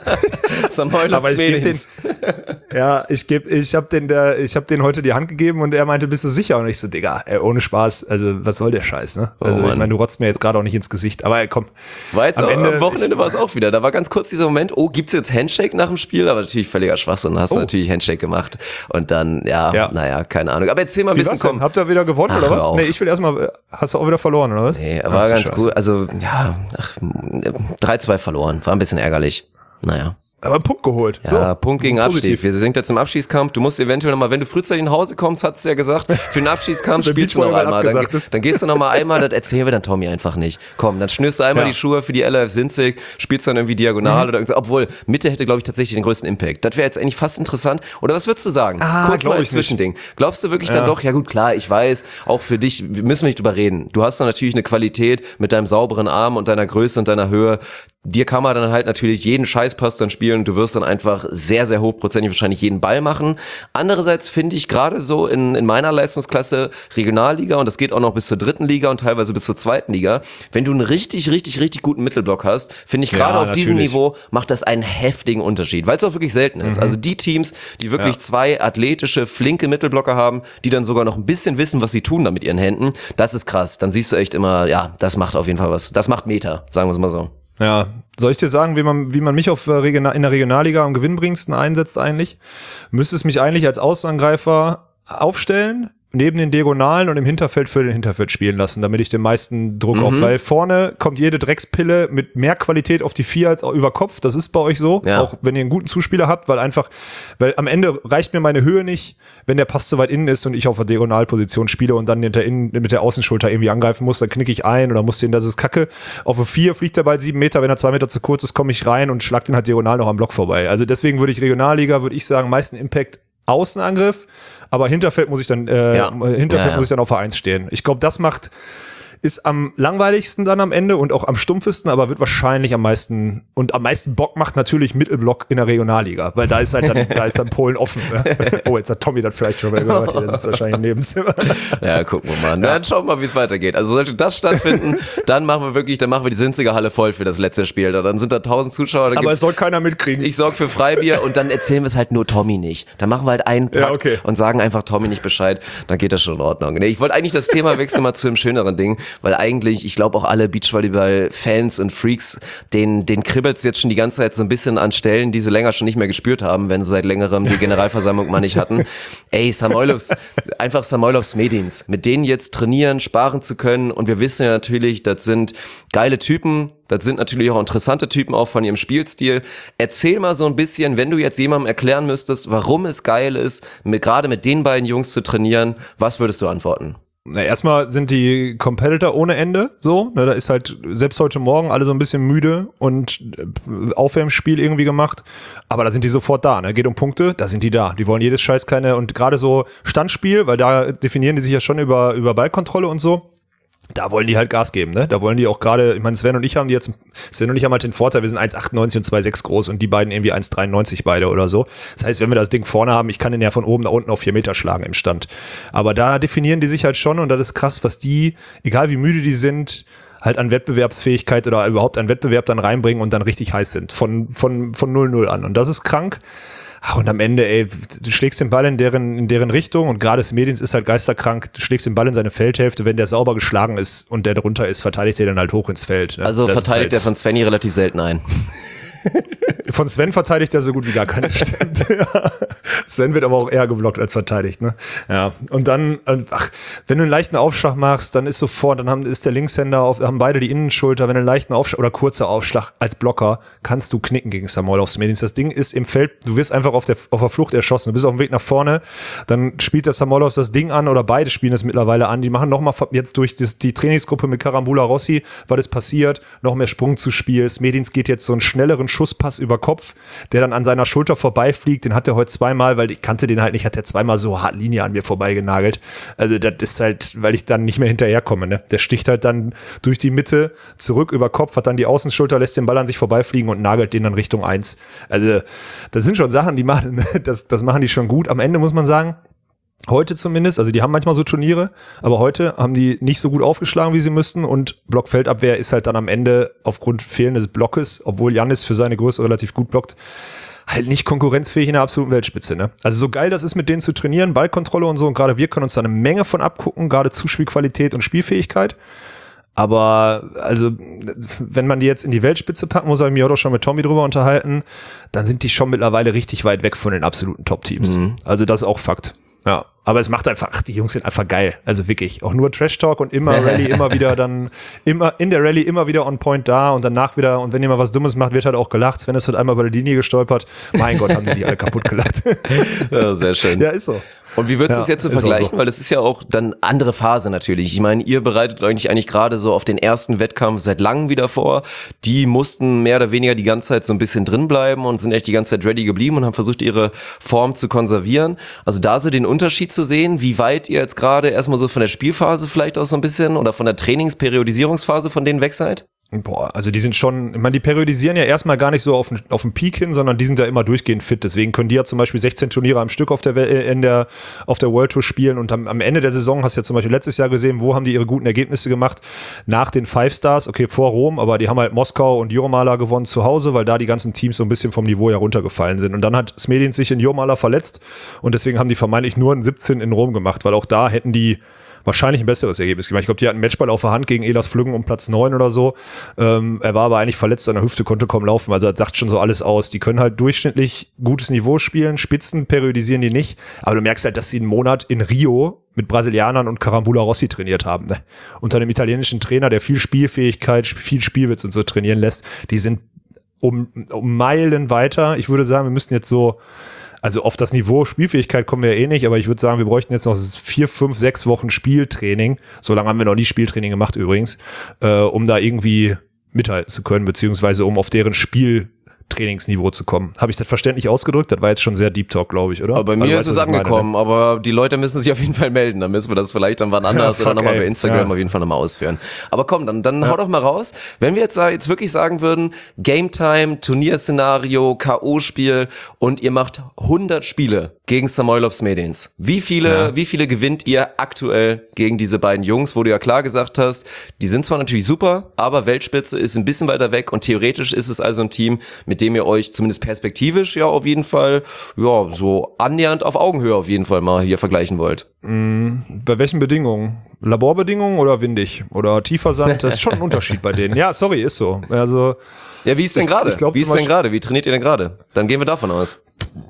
Samoilov Aber ich gebe den, Smedins. ich hab den heute die Hand gegeben und er meinte, bist du sicher? Und ich so, Digga, ohne Spaß, also was soll der Scheiß, ne? Also ich meine, du rotzt mir jetzt gerade auch nicht ins Gesicht, aber komm. War jetzt am Wochenende war es auch wieder. Da war ganz kurz dieser Moment, gibt's jetzt Handshake nach dem Spiel? Aber natürlich völliger Schwachsinn. Hast du natürlich Handshake gemacht. Und dann, naja, keine Ahnung. Aber erzähl mal ein bisschen, komm. Habt ihr wieder gewonnen oder was? Nee, ich will erstmal, hast du auch wieder verloren oder was? Nee, war ganz cool. Also, 3-2 verloren. War ein bisschen ärgerlich. Naja. Aber einen Punkt geholt. Ja, so, Punkt gegen positiv. Abstieg. Wir sind jetzt im Abschießkampf. Du musst eventuell nochmal, wenn du frühzeitig nach Hause kommst, hat's ja gesagt, für den Abschießkampf spielst du noch einmal. Dann gehst du nochmal einmal, das erzählen wir dann Tommy einfach nicht. Komm, dann schnürst du einmal die Schuhe für die LF Sinzig, spielst dann irgendwie diagonal oder irgendwas. Obwohl, Mitte hätte, glaube ich, tatsächlich den größten Impact. Das wäre jetzt eigentlich fast interessant. Oder was würdest du sagen? Kurz mal ein Zwischending. Glaubst du wirklich dann doch, ja gut, klar, ich weiß, auch für dich müssen wir nicht drüber reden. Du hast dann natürlich eine Qualität mit deinem sauberen Arm und deiner Größe und deiner Höhe. Dir kann man dann halt natürlich jeden Scheißpass dann spielen und du wirst dann einfach sehr, sehr hochprozentig wahrscheinlich jeden Ball machen. Andererseits finde ich gerade so in meiner Leistungsklasse Regionalliga, und das geht auch noch bis zur 3. Liga und teilweise bis zur 2. Liga, wenn du einen richtig, richtig, richtig guten Mittelblock hast, finde ich gerade auf diesem Niveau macht das einen heftigen Unterschied, weil es auch wirklich selten ist. Also die Teams, die wirklich 2 athletische, flinke Mittelblocker haben, die dann sogar noch ein bisschen wissen, was sie tun da mit ihren Händen, das ist krass. Dann siehst du echt immer, das macht auf jeden Fall was. Das macht Meter, sagen wir es mal so. Ja, soll ich dir sagen, wie man mich in der Regionalliga am gewinnbringendsten einsetzt eigentlich? Müsste es mich eigentlich als Außenangreifer aufstellen, neben den Diagonalen und im Hinterfeld für den Hinterfeld spielen lassen, damit ich den meisten Druck auf, weil vorne kommt jede Dreckspille mit mehr Qualität auf die 4 als auch über Kopf, das ist bei euch so, auch wenn ihr einen guten Zuspieler habt, weil am Ende reicht mir meine Höhe nicht, wenn der Pass zu weit innen ist und ich auf der Diagonalposition spiele und dann mit der Außenschulter irgendwie angreifen muss, dann knicke ich ein oder muss den, das ist Kacke. Auf der 4 fliegt der Ball 7 Meter, wenn er 2 Meter zu kurz ist, komme ich rein und schlag den halt diagonal noch am Block vorbei. Also deswegen würde ich sagen, meisten Impact Außenangriff, aber Hinterfeld muss ich dann muss ich dann auf Vereins stehen. Ich glaube, ist am langweiligsten dann am Ende und auch am stumpfesten, aber wird wahrscheinlich am meisten Bock macht natürlich Mittelblock in der Regionalliga, weil da ist dann Polen offen. Ne? Oh, jetzt hat Tommy das vielleicht schon mal gehört, der sitzt wahrscheinlich im Nebenzimmer. Ja, gucken wir mal. Dann schauen wir mal, wie es weitergeht. Also sollte das stattfinden, dann machen wir die Sinziger Halle voll für das letzte Spiel. Dann sind da 1000 Zuschauer. Aber es soll keiner mitkriegen. Ich sorge für Freibier und dann erzählen wir es halt nur Tommy nicht. Dann machen wir halt einen Pack und sagen einfach Tommy nicht Bescheid. Dann geht das schon in Ordnung. Nee, ich wollte eigentlich das Thema wechseln mal zu einem schöneren Ding, weil eigentlich, ich glaube auch alle Beachvolleyball-Fans und Freaks, denen kribbelt's jetzt schon die ganze Zeit so ein bisschen an Stellen, die sie länger schon nicht mehr gespürt haben, wenn sie seit längerem die Generalversammlung mal nicht hatten. Ey, Samoilov Smedins, mit denen jetzt trainieren, sparen zu können, und wir wissen ja natürlich, das sind geile Typen, das sind natürlich auch interessante Typen auch von ihrem Spielstil. Erzähl mal so ein bisschen, wenn du jetzt jemandem erklären müsstest, warum es geil ist, gerade mit den beiden Jungs zu trainieren, was würdest du antworten? Na, erstmal sind die Competitor ohne Ende, so, ne, da ist halt selbst heute Morgen alle so ein bisschen müde und Aufwärmspiel irgendwie gemacht, aber da sind die sofort da, ne, geht um Punkte, da sind die da, die wollen jedes Scheiß kleine, und gerade so Standspiel, weil da definieren die sich ja schon über Ballkontrolle und so. Da wollen die halt Gas geben, ne? Da wollen die auch gerade, ich meine, Sven und ich haben halt den Vorteil, wir sind 1,98 und 2,6 groß und die beiden irgendwie 1,93 beide oder so. Das heißt, wenn wir das Ding vorne haben, ich kann den ja von oben nach unten auf 4 Meter schlagen im Stand. Aber da definieren die sich halt schon, und das ist krass, was die, egal wie müde die sind, halt an Wettbewerbsfähigkeit oder überhaupt an Wettbewerb dann reinbringen und dann richtig heiß sind. Von 0-0 an. Und das ist krank. Und am Ende, ey, du schlägst den Ball in deren Richtung, und gerade Smedins ist halt geisterkrank, du schlägst den Ball in seine Feldhälfte, wenn der sauber geschlagen ist und der drunter ist, verteidigt er dann halt hoch ins Feld. Ne? Also verteidigt der von Svenny relativ selten ein. Von Sven verteidigt er so gut wie gar keiner, stimmt. Ja. Sven wird aber auch eher geblockt als verteidigt, ne? Ja. Und dann, wenn du einen leichten Aufschlag machst, dann ist sofort, ist der Linkshänder haben beide die Innenschulter, wenn du einen leichten Aufschlag oder kurzer Aufschlag als Blocker, kannst du knicken gegen Samoilov Smedins. Das Ding ist im Feld, du wirst einfach auf der Flucht erschossen, du bist auf dem Weg nach vorne, dann spielt der Samoilov das Ding an, oder beide spielen das mittlerweile an, die machen nochmal jetzt durch die Trainingsgruppe mit Karambula Rossi, weil das passiert, noch mehr Sprung zu Spiel. Smedins geht jetzt so einen schnelleren Schusspass über Kopf, der dann an seiner Schulter vorbeifliegt, den hat er heute zweimal, weil ich kannte den halt nicht, hat er zweimal so hart Linie an mir vorbeigenagelt. Also das ist halt, weil ich dann nicht mehr hinterherkomme, ne? Der sticht halt dann durch die Mitte zurück über Kopf, hat dann die Außenschulter, lässt den Ball an sich vorbeifliegen und nagelt den dann Richtung 1. Also das sind schon Sachen, die machen, das machen die schon gut. Am Ende muss man sagen, Heute zumindest, also die haben manchmal so Turniere, aber heute haben die nicht so gut aufgeschlagen, wie sie müssten und Blockfeldabwehr ist halt dann am Ende aufgrund fehlendes Blockes, obwohl Giannis für seine Größe relativ gut blockt, halt nicht konkurrenzfähig in der absoluten Weltspitze, ne? Also so geil das ist, mit denen zu trainieren, Ballkontrolle und so und gerade wir können uns da eine Menge von abgucken, gerade Zuspielqualität und Spielfähigkeit. Aber also, wenn man die jetzt in die Weltspitze packen muss, habe ich mich auch schon mit Tommy drüber unterhalten, dann sind die schon mittlerweile richtig weit weg von den absoluten Top-Teams. Also das ist auch Fakt. Ja, aber es macht einfach, die Jungs sind einfach geil. Also wirklich, auch nur Trash-Talk und immer Rallye, immer wieder dann, immer in der Rallye immer wieder on point da und danach wieder, und wenn jemand was Dummes macht, wird halt auch gelacht. Sven ist halt einmal über die Linie gestolpert. Mein Gott, haben die sich alle kaputt gelacht. Ja, sehr schön. Ja, ist so. Und wie würdest du es jetzt so vergleichen? So. Weil das ist ja auch dann andere Phase natürlich. Ich meine, ihr bereitet euch eigentlich gerade so auf den ersten Wettkampf seit langem wieder vor. Die mussten mehr oder weniger die ganze Zeit so ein bisschen drin bleiben und sind echt die ganze Zeit ready geblieben und haben versucht, ihre Form zu konservieren. Also da so den Unterschied zu sehen, wie weit ihr jetzt gerade erstmal so von der Spielphase vielleicht auch so ein bisschen oder von der Trainingsperiodisierungsphase von denen weg seid? Boah, also die sind schon, ich meine, die periodisieren ja erstmal gar nicht so auf den Peak hin, sondern die sind ja immer durchgehend fit. Deswegen können die ja zum Beispiel 16 Turniere am Stück auf der World Tour spielen und am Ende der Saison, hast du ja zum Beispiel letztes Jahr gesehen, wo haben die ihre guten Ergebnisse gemacht? Nach den Five Stars, okay, vor Rom, aber die haben halt Moskau und Jurmala gewonnen zu Hause, weil da die ganzen Teams so ein bisschen vom Niveau ja runtergefallen sind. Und dann hat Smedins sich in Jurmala verletzt und deswegen haben die vermeintlich nur ein 17 in Rom gemacht, weil auch da hätten die wahrscheinlich ein besseres Ergebnis gemacht. Ich glaube, die hatten einen Matchball auf der Hand gegen Elas Flüggen um Platz 9 oder so. Er war aber eigentlich verletzt an der Hüfte, konnte kaum laufen. Also das sagt schon so alles aus. Die können halt durchschnittlich gutes Niveau spielen. Spitzen periodisieren die nicht. Aber du merkst halt, dass sie einen Monat in Rio mit Brasilianern und Carambula Rossi trainiert haben. Ne? Unter einem italienischen Trainer, der viel Spielfähigkeit, viel Spielwitz und so trainieren lässt. Die sind um Meilen weiter. Ich würde sagen, wir müssten jetzt so, also auf das Niveau Spielfähigkeit kommen wir ja eh nicht, aber ich würde sagen, wir bräuchten jetzt noch 4, 5, 6 Wochen Spieltraining. So lange haben wir noch nie Spieltraining gemacht übrigens, um da irgendwie mithalten zu können, beziehungsweise um auf deren Spieltrainingsniveau zu kommen. Habe ich das verständlich ausgedrückt? Das war jetzt schon sehr Deep Talk, glaube ich, oder? Aber bei mir ist es angekommen, aber die Leute müssen sich auf jeden Fall melden. Dann müssen wir das vielleicht dann wann anders oder nochmal bei Instagram auf jeden Fall nochmal ausführen. Aber komm, dann hau doch mal raus. Wenn wir jetzt wirklich sagen würden, Game Time, Turnierszenario, K.O.-Spiel und ihr macht 100 Spiele gegen Samoilov Smedins. Wie viele gewinnt ihr aktuell gegen diese beiden Jungs, wo du ja klar gesagt hast, die sind zwar natürlich super, aber Weltspitze ist ein bisschen weiter weg und theoretisch ist es also ein Team, mit dem ihr euch zumindest perspektivisch ja auf jeden Fall so annähernd auf Augenhöhe auf jeden Fall mal hier vergleichen wollt. Bei welchen Bedingungen? Laborbedingungen oder windig? Oder tiefer Sand? Das ist schon ein Unterschied bei denen. Ja, sorry, ist so. Also, ja, wie ist denn gerade? Wie ist denn gerade? Wie trainiert ihr denn gerade? Dann gehen wir davon aus.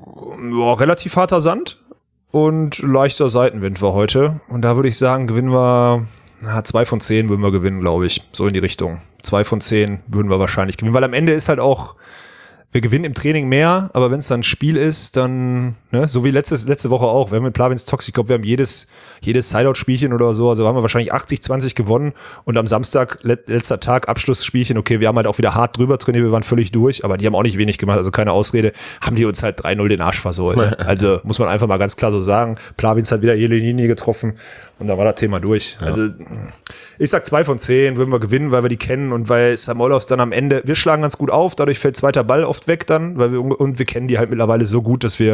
Ja, relativ harter Sand und leichter Seitenwind war heute. Und da würde ich sagen, gewinnen wir 2 von 10 würden wir gewinnen, glaube ich. So in die Richtung. 2 von 10 würden wir wahrscheinlich gewinnen, weil am Ende ist halt auch, wir gewinnen im Training mehr, aber wenn es dann ein Spiel ist, dann, ne, so wie letzte Woche auch, wir haben mit Plavins Tox, ich glaube, wir haben jedes Sideout-Spielchen oder so, also haben wir wahrscheinlich 80-20 gewonnen und am Samstag, letzter Tag, Abschlussspielchen, okay, wir haben halt auch wieder hart drüber trainiert, wir waren völlig durch, aber die haben auch nicht wenig gemacht, also keine Ausrede, haben die uns halt 3-0 den Arsch versohlt. Ne? Also muss man einfach mal ganz klar so sagen, Plavins hat wieder jede Linie getroffen und dann war das Thema durch. Ja. Also ich sag 2 von 10 würden wir gewinnen, weil wir die kennen und weil Samoulovs dann am Ende, wir schlagen ganz gut auf, dadurch fällt zweiter Ball oft weg dann, weil wir kennen die halt mittlerweile so gut, dass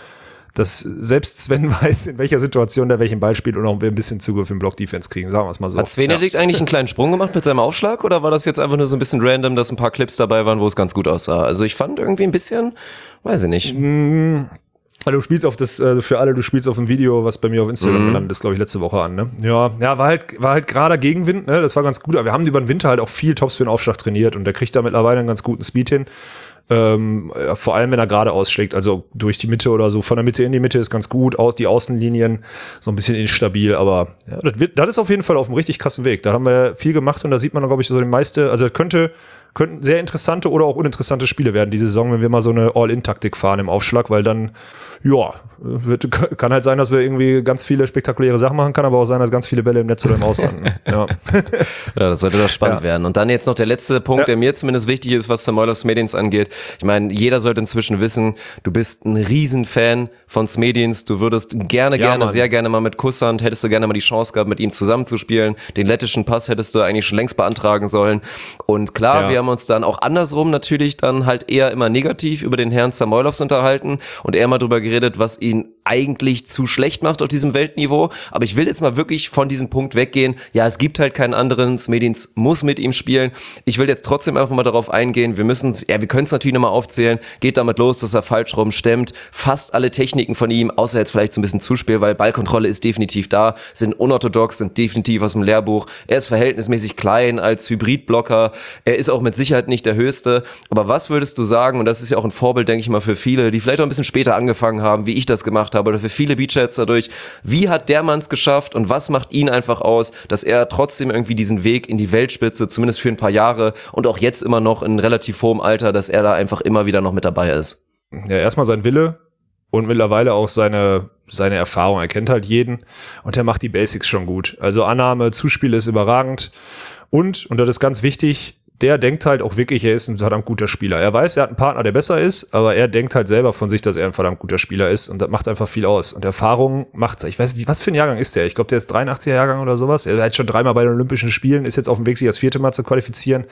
selbst Sven weiß, in welcher Situation der welchen Ball spielt und auch ein bisschen Zugriff im Block-Defense kriegen, sagen wir es mal so. Hat Svenedikt eigentlich einen kleinen Sprung gemacht mit seinem Aufschlag oder war das jetzt einfach nur so ein bisschen random, dass ein paar Clips dabei waren, wo es ganz gut aussah? Also ich fand irgendwie ein bisschen, weiß ich nicht. Also du spielst du spielst auf dem Video, was bei mir auf Instagram gelandet ist, glaube ich, letzte Woche an, ne? Ja, war halt gerade Gegenwind, ne? Das war ganz gut, aber wir haben über den Winter halt auch viel Topspin-Aufschlag trainiert und der kriegt da mittlerweile einen ganz guten Speed hin. Vor allem, wenn er gerade ausschlägt, also durch die Mitte oder so, von der Mitte in die Mitte ist ganz gut, die Außenlinien so ein bisschen instabil, aber ja, das ist auf jeden Fall auf einem richtig krassen Weg. Da haben wir viel gemacht und da sieht man, glaube ich, so die meiste, also könnten sehr interessante oder auch uninteressante Spiele werden diese Saison, wenn wir mal so eine All-In-Taktik fahren im Aufschlag, weil dann, ja, kann halt sein, dass wir irgendwie ganz viele spektakuläre Sachen machen, kann aber auch sein, dass ganz viele Bälle im Netz oder im Auslanden. Ja. Ja, das sollte doch spannend werden. Und dann jetzt noch der letzte Punkt, der mir zumindest wichtig ist, was Samoilov Smedins angeht. Ich meine, jeder sollte inzwischen wissen, du bist ein Riesenfan von Smedins, du würdest sehr gerne mal mit Kusshand, hättest du gerne mal die Chance gehabt, mit ihm zusammenzuspielen. Den lettischen Pass hättest du eigentlich schon längst beantragen sollen. Und klar, wir haben uns dann auch andersrum natürlich dann halt eher immer negativ über den Herrn Samoilovs unterhalten und eher mal drüber geredet, was ihn eigentlich zu schlecht macht auf diesem Weltniveau. Aber ich will jetzt mal wirklich von diesem Punkt weggehen. Ja, es gibt halt keinen anderen. Smedins muss mit ihm spielen. Ich will jetzt trotzdem einfach mal darauf eingehen. Wir können es natürlich nochmal aufzählen. Geht damit los, dass er falsch rum stemmt. Fast alle Techniken von ihm, außer jetzt vielleicht so ein bisschen Zuspiel, weil Ballkontrolle ist definitiv da, sind unorthodox, sind definitiv aus dem Lehrbuch. Er ist verhältnismäßig klein als Hybridblocker. Er ist auch mit Sicherheit nicht der Höchste. Aber was würdest du sagen, und das ist ja auch ein Vorbild, denke ich mal, für viele, die vielleicht auch ein bisschen später angefangen haben, wie ich das gemacht habe, oder für viele Beachheads dadurch, wie hat der Mann es geschafft und was macht ihn einfach aus, dass er trotzdem irgendwie diesen Weg in die Weltspitze, zumindest für ein paar Jahre und auch jetzt immer noch in relativ hohem Alter, dass er da einfach immer wieder noch mit dabei ist? Ja, erstmal sein Wille und mittlerweile auch seine Erfahrung. Er kennt halt jeden und er macht die Basics schon gut. Also Annahme, Zuspiel ist überragend und das ist ganz wichtig, der denkt halt auch wirklich, er ist ein verdammt guter Spieler. Er weiß, er hat einen Partner, der besser ist, aber er denkt halt selber von sich, dass er ein verdammt guter Spieler ist und das macht einfach viel aus. Und Erfahrung macht's. Ich weiß nicht, was für ein Jahrgang ist der? Ich glaube, der ist 83er Jahrgang oder sowas. Er hat schon 3-mal bei den Olympischen Spielen, ist jetzt auf dem Weg, sich das 4. Mal zu qualifizieren.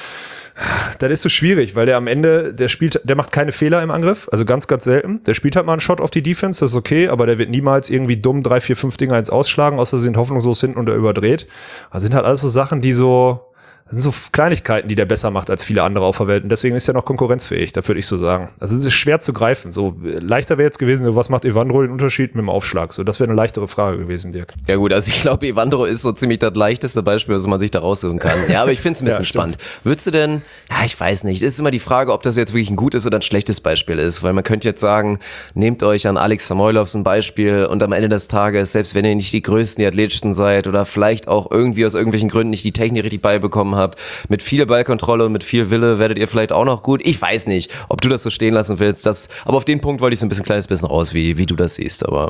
Das ist so schwierig, weil der am Ende, der macht keine Fehler im Angriff, also ganz, ganz selten. Der spielt halt mal einen Shot auf die Defense, das ist okay, aber der wird niemals irgendwie dumm 3, 4, 5 Dinger ins Ausschlagen, außer sie sind hoffnungslos hinten und er überdreht. Das sind halt alles so Sachen, das sind so Kleinigkeiten, die der besser macht als viele andere auf der Welt. Und deswegen ist er noch konkurrenzfähig, da würde ich so sagen. Also es ist schwer zu greifen. So leichter wäre jetzt gewesen, was macht Evandro den Unterschied mit dem Aufschlag? So, das wäre eine leichtere Frage gewesen, Dirk. Ja gut, also ich glaube, Evandro ist so ziemlich das leichteste Beispiel, was man sich da raussuchen kann. Ja, aber ich finde es ein bisschen spannend. Würdest du denn, ja, ich weiß nicht, es ist immer die Frage, ob das jetzt wirklich ein gutes oder ein schlechtes Beispiel ist, weil man könnte jetzt sagen, nehmt euch an Alex Samoilovs ein Beispiel und am Ende des Tages, selbst wenn ihr nicht die größten, die athletischsten seid oder vielleicht auch irgendwie aus irgendwelchen Gründen nicht die Technik richtig beibekommen habt, mit viel Ballkontrolle und mit viel Wille werdet ihr vielleicht auch noch gut. Ich weiß nicht, ob du das so stehen lassen willst. Aber auf den Punkt wollte ich so ein kleines bisschen raus, wie du das siehst. Aber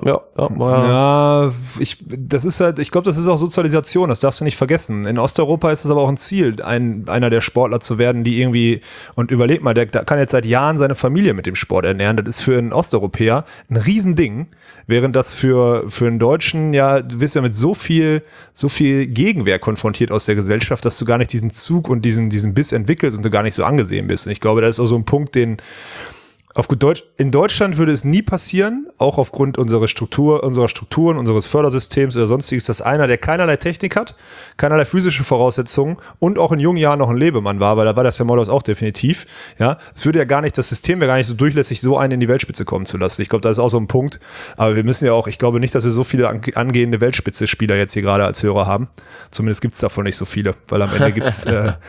ich glaube, das ist auch Sozialisation. Das darfst du nicht vergessen. In Osteuropa ist es aber auch ein Ziel, einer der Sportler zu werden, die irgendwie, und überleg mal, der kann jetzt seit Jahren seine Familie mit dem Sport ernähren. Das ist für einen Osteuropäer ein Riesending, während das für einen Deutschen, ja, du wirst ja mit so viel Gegenwehr konfrontiert aus der Gesellschaft, dass du gar nicht diesen Zug und diesen Biss entwickelst und du gar nicht so angesehen bist. Und ich glaube, das ist auch so ein Punkt, den auf gut Deutsch, in Deutschland würde es nie passieren, auch aufgrund unserer Strukturen, unseres Fördersystems oder sonstiges, dass einer, der keinerlei Technik hat, keinerlei physische Voraussetzungen und auch in jungen Jahren noch ein Lebemann war, weil da war das ja Samoilovs auch definitiv, ja, es würde ja gar nicht, das System wäre gar nicht so durchlässig, so einen in die Weltspitze kommen zu lassen. Ich glaube, das ist auch so ein Punkt, aber wir müssen ja auch, ich glaube nicht, dass wir so viele angehende Weltspitze-Spieler jetzt hier gerade als Hörer haben. Zumindest gibt es davon nicht so viele, weil am Ende gibt es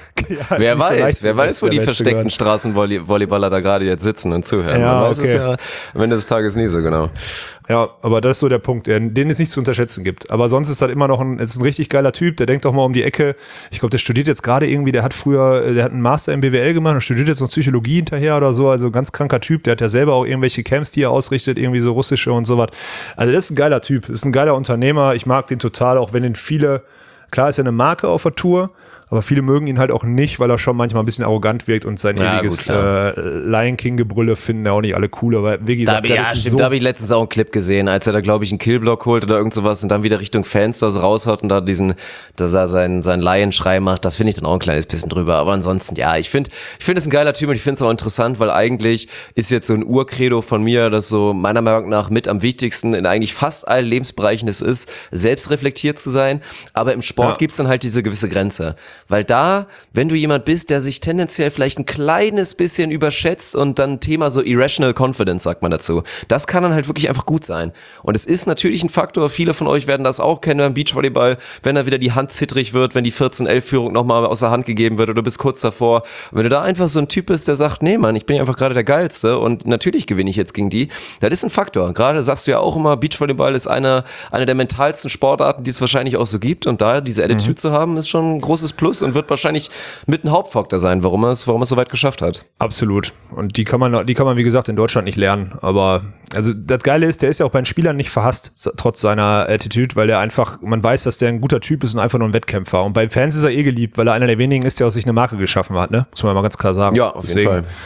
wer weiß, wo die versteckten Straßenvolleyballer da gerade jetzt sitzen und zuhören. Ja, man weiß es ja am Ende des Tages nie so genau. Ja, aber das ist so der Punkt, den es nicht zu unterschätzen gibt. Aber sonst ist das immer noch ein richtig geiler Typ, der denkt doch mal um die Ecke. Ich glaube, der studiert jetzt gerade irgendwie, der hat einen Master im BWL gemacht und studiert jetzt noch Psychologie hinterher oder so, also ganz kranker Typ, der hat ja selber auch irgendwelche Camps, die er ausrichtet, irgendwie so russische und sowas. Also das ist ein geiler Typ, ist ein geiler Unternehmer, ich mag den total, auch wenn den viele, klar ist er eine Marke auf der Tour, aber viele mögen ihn halt auch nicht, weil er schon manchmal ein bisschen arrogant wirkt und sein ewiges Lion King-Gebrülle finden ja auch nicht alle cool. Aber wie gesagt, da habe ich letztens auch einen Clip gesehen, als er da, glaube ich, einen Killblock holt oder irgend sowas und dann wieder Richtung Fans so raushaut und da seinen Lion-Schrei macht. Das finde ich dann auch ein kleines bisschen drüber. Aber ansonsten, ja, ich finde es ein geiler Typ und ich finde es auch interessant, weil eigentlich ist jetzt so ein Urcredo von mir, das so meiner Meinung nach mit am wichtigsten in eigentlich fast allen Lebensbereichen es ist, selbst reflektiert zu sein. Aber im Sport gibt's dann halt diese gewisse Grenze. Weil da, wenn du jemand bist, der sich tendenziell vielleicht ein kleines bisschen überschätzt und dann Thema so Irrational Confidence, sagt man dazu, das kann dann halt wirklich einfach gut sein. Und es ist natürlich ein Faktor, viele von euch werden das auch kennen beim Beachvolleyball, wenn da wieder die Hand zittrig wird, wenn die 14-11-Führung nochmal aus der Hand gegeben wird oder du bist kurz davor. Und wenn du da einfach so ein Typ bist, der sagt, nee Mann, ich bin einfach gerade der Geilste und natürlich gewinne ich jetzt gegen die, das ist ein Faktor. Gerade sagst du ja auch immer, Beachvolleyball ist eine der mentalsten Sportarten, die es wahrscheinlich auch so gibt und da diese Attitude zu haben, ist schon ein großes Plus und wird wahrscheinlich mit ein Hauptfaktor sein, warum er es so weit geschafft hat. Absolut. Und die kann man, wie gesagt, in Deutschland nicht lernen. Aber also das Geile ist, der ist ja auch bei den Spielern nicht verhasst, trotz seiner Attitude, weil der einfach, man weiß, dass der ein guter Typ ist und einfach nur ein Wettkämpfer. Und bei Fans ist er geliebt, weil er einer der wenigen ist, der aus sich eine Marke geschaffen hat, ne? Muss man mal ganz klar sagen. Ja, auf jeden Fall.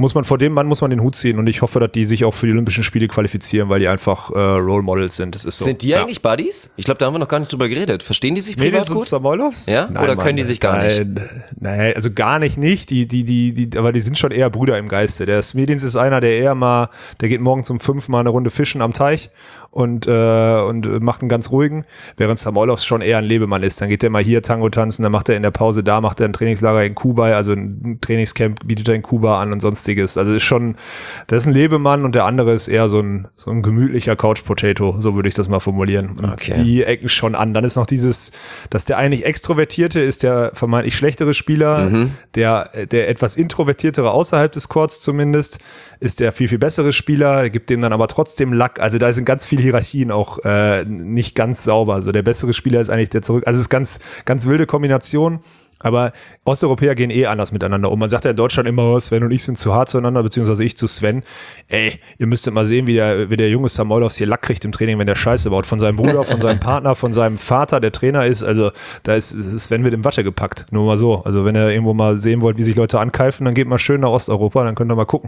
vor dem Mann muss man den Hut ziehen und ich hoffe, dass die sich auch für die Olympischen Spiele qualifizieren, weil die einfach Role Models sind. Das ist so. Sind die eigentlich Buddies? Ich glaube, da haben wir noch gar nicht drüber geredet. Verstehen die sich privat gut? Samoilovs? Ja? Nein, oder können die sich gar nicht? Nein, also gar nicht. Aber die sind schon eher Brüder im Geiste. Der Smedins ist einer, der geht morgens um 5 mal eine Runde fischen am Teich und macht einen ganz ruhigen, während Samoilovs schon eher ein Lebemann ist. Dann geht der mal hier Tango tanzen, dann macht er in der Pause macht er ein Trainingslager in Kuba, also ein Trainingscamp bietet er in Kuba an und sonstiges. Also das ist ein Lebemann und der andere ist eher so ein gemütlicher Couch-Potato, so würde ich das mal formulieren. Und die ecken schon an. Dann ist noch dass der eigentlich Extrovertierte ist der vermeintlich schlechtere Spieler, der etwas Introvertiertere außerhalb des Courts zumindest, ist der viel, viel bessere Spieler, gibt dem dann aber trotzdem Lack. Also da sind ganz viele Hierarchien auch nicht ganz sauber. Also der bessere Spieler ist eigentlich der zurück. Also es ist ganz, ganz wilde Kombination. Aber Osteuropäer gehen anders miteinander um. Man sagt ja in Deutschland immer, Sven und ich sind zu hart zueinander, beziehungsweise ich zu Sven. Ey, ihr müsstet mal sehen, wie der junge Samoilovs hier Lack kriegt im Training, wenn der Scheiße baut. Von seinem Bruder, von seinem Partner, von seinem Vater, der Trainer ist. Also da ist Sven mit im Watte gepackt. Nur mal so. Also wenn ihr irgendwo mal sehen wollt, wie sich Leute ankeifen, dann geht mal schön nach Osteuropa, dann könnt ihr mal gucken.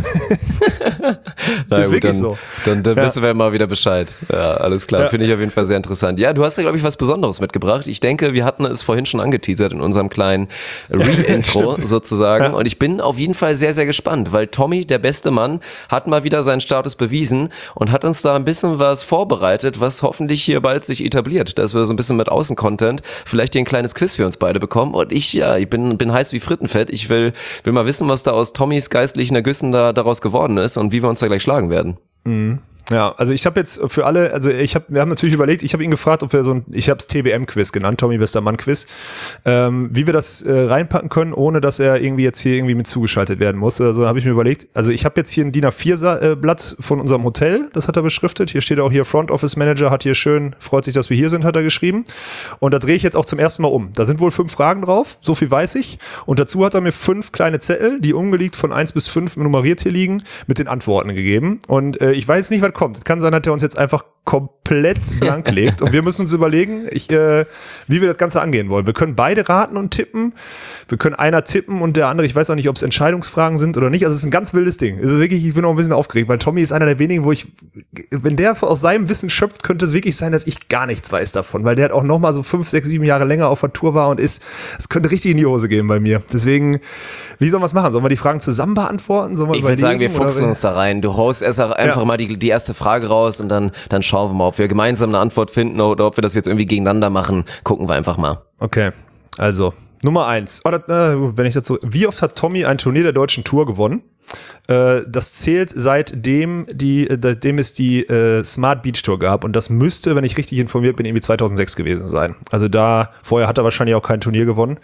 Na ist gut, wirklich so. Dann wissen wir mal wieder Bescheid. Ja, alles klar. Ja. Finde ich auf jeden Fall sehr interessant. Ja, du hast ja, glaube ich, was Besonderes mitgebracht. Ich denke, wir hatten es vorhin schon angeteasert in unserem kleinen Re-Intro sozusagen. Ja. Und ich bin auf jeden Fall sehr, sehr gespannt, weil Tommy, der beste Mann, hat mal wieder seinen Status bewiesen und hat uns da ein bisschen was vorbereitet, was hoffentlich hier bald sich etabliert, dass wir so ein bisschen mit Außen-Content vielleicht hier ein kleines Quiz für uns beide bekommen. Und ich bin heiß wie Frittenfett. Ich will mal wissen, was da aus Tommys geistlichen Ergüssen daraus geworden ist und wie wir uns da gleich schlagen werden. Mhm. Ja, also ich habe jetzt für alle, wir haben natürlich überlegt, ich habe ihn gefragt, ob wir ich habe es TBM-Quiz genannt, Tommy Bester Mann-Quiz, wie wir das reinpacken können, ohne dass er irgendwie jetzt hier irgendwie mit zugeschaltet werden muss. Also habe ich mir überlegt, also ich habe jetzt hier ein DIN A4-Blatt von unserem Hotel, das hat er beschriftet, hier steht auch hier Front Office Manager, hat hier schön, freut sich, dass wir hier sind, hat er geschrieben und da drehe ich jetzt auch zum ersten Mal um. Da sind wohl 5 Fragen drauf, so viel weiß ich und dazu hat er mir 5 kleine Zettel, die umgelegt von 1 bis 5 nummeriert hier liegen, mit den Antworten gegeben und ich weiß nicht, was kommt. Es kann sein, dass er uns jetzt einfach komplett blank legt und wir müssen uns überlegen, wie wir das Ganze angehen wollen. Wir können beide raten und tippen. Wir können einer tippen und der andere, ich weiß auch nicht, ob es Entscheidungsfragen sind oder nicht. Also es ist ein ganz wildes Ding. Es ist wirklich, ich bin auch ein bisschen aufgeregt, weil Tommy ist einer der wenigen, wenn der aus seinem Wissen schöpft, könnte es wirklich sein, dass ich gar nichts weiß davon, weil der hat auch noch mal so 5, 6, 7 Jahre länger auf der Tour war und es könnte richtig in die Hose gehen bei mir. Deswegen, wie sollen wir es machen? Sollen wir die Fragen zusammen beantworten? Ich würde sagen, wir fuchsen uns da rein. Du haust erst einfach mal die erste Frage raus und dann schauen wir mal, ob wir gemeinsam eine Antwort finden oder ob wir das jetzt irgendwie gegeneinander machen. Gucken wir einfach mal. Okay, also Nummer 1. Wie oft hat Tommy ein Turnier der Deutschen Tour gewonnen? Das zählt seitdem es die Smart Beach Tour gab und das müsste, wenn ich richtig informiert bin, irgendwie 2006 gewesen sein. Also vorher hat er wahrscheinlich auch kein Turnier gewonnen.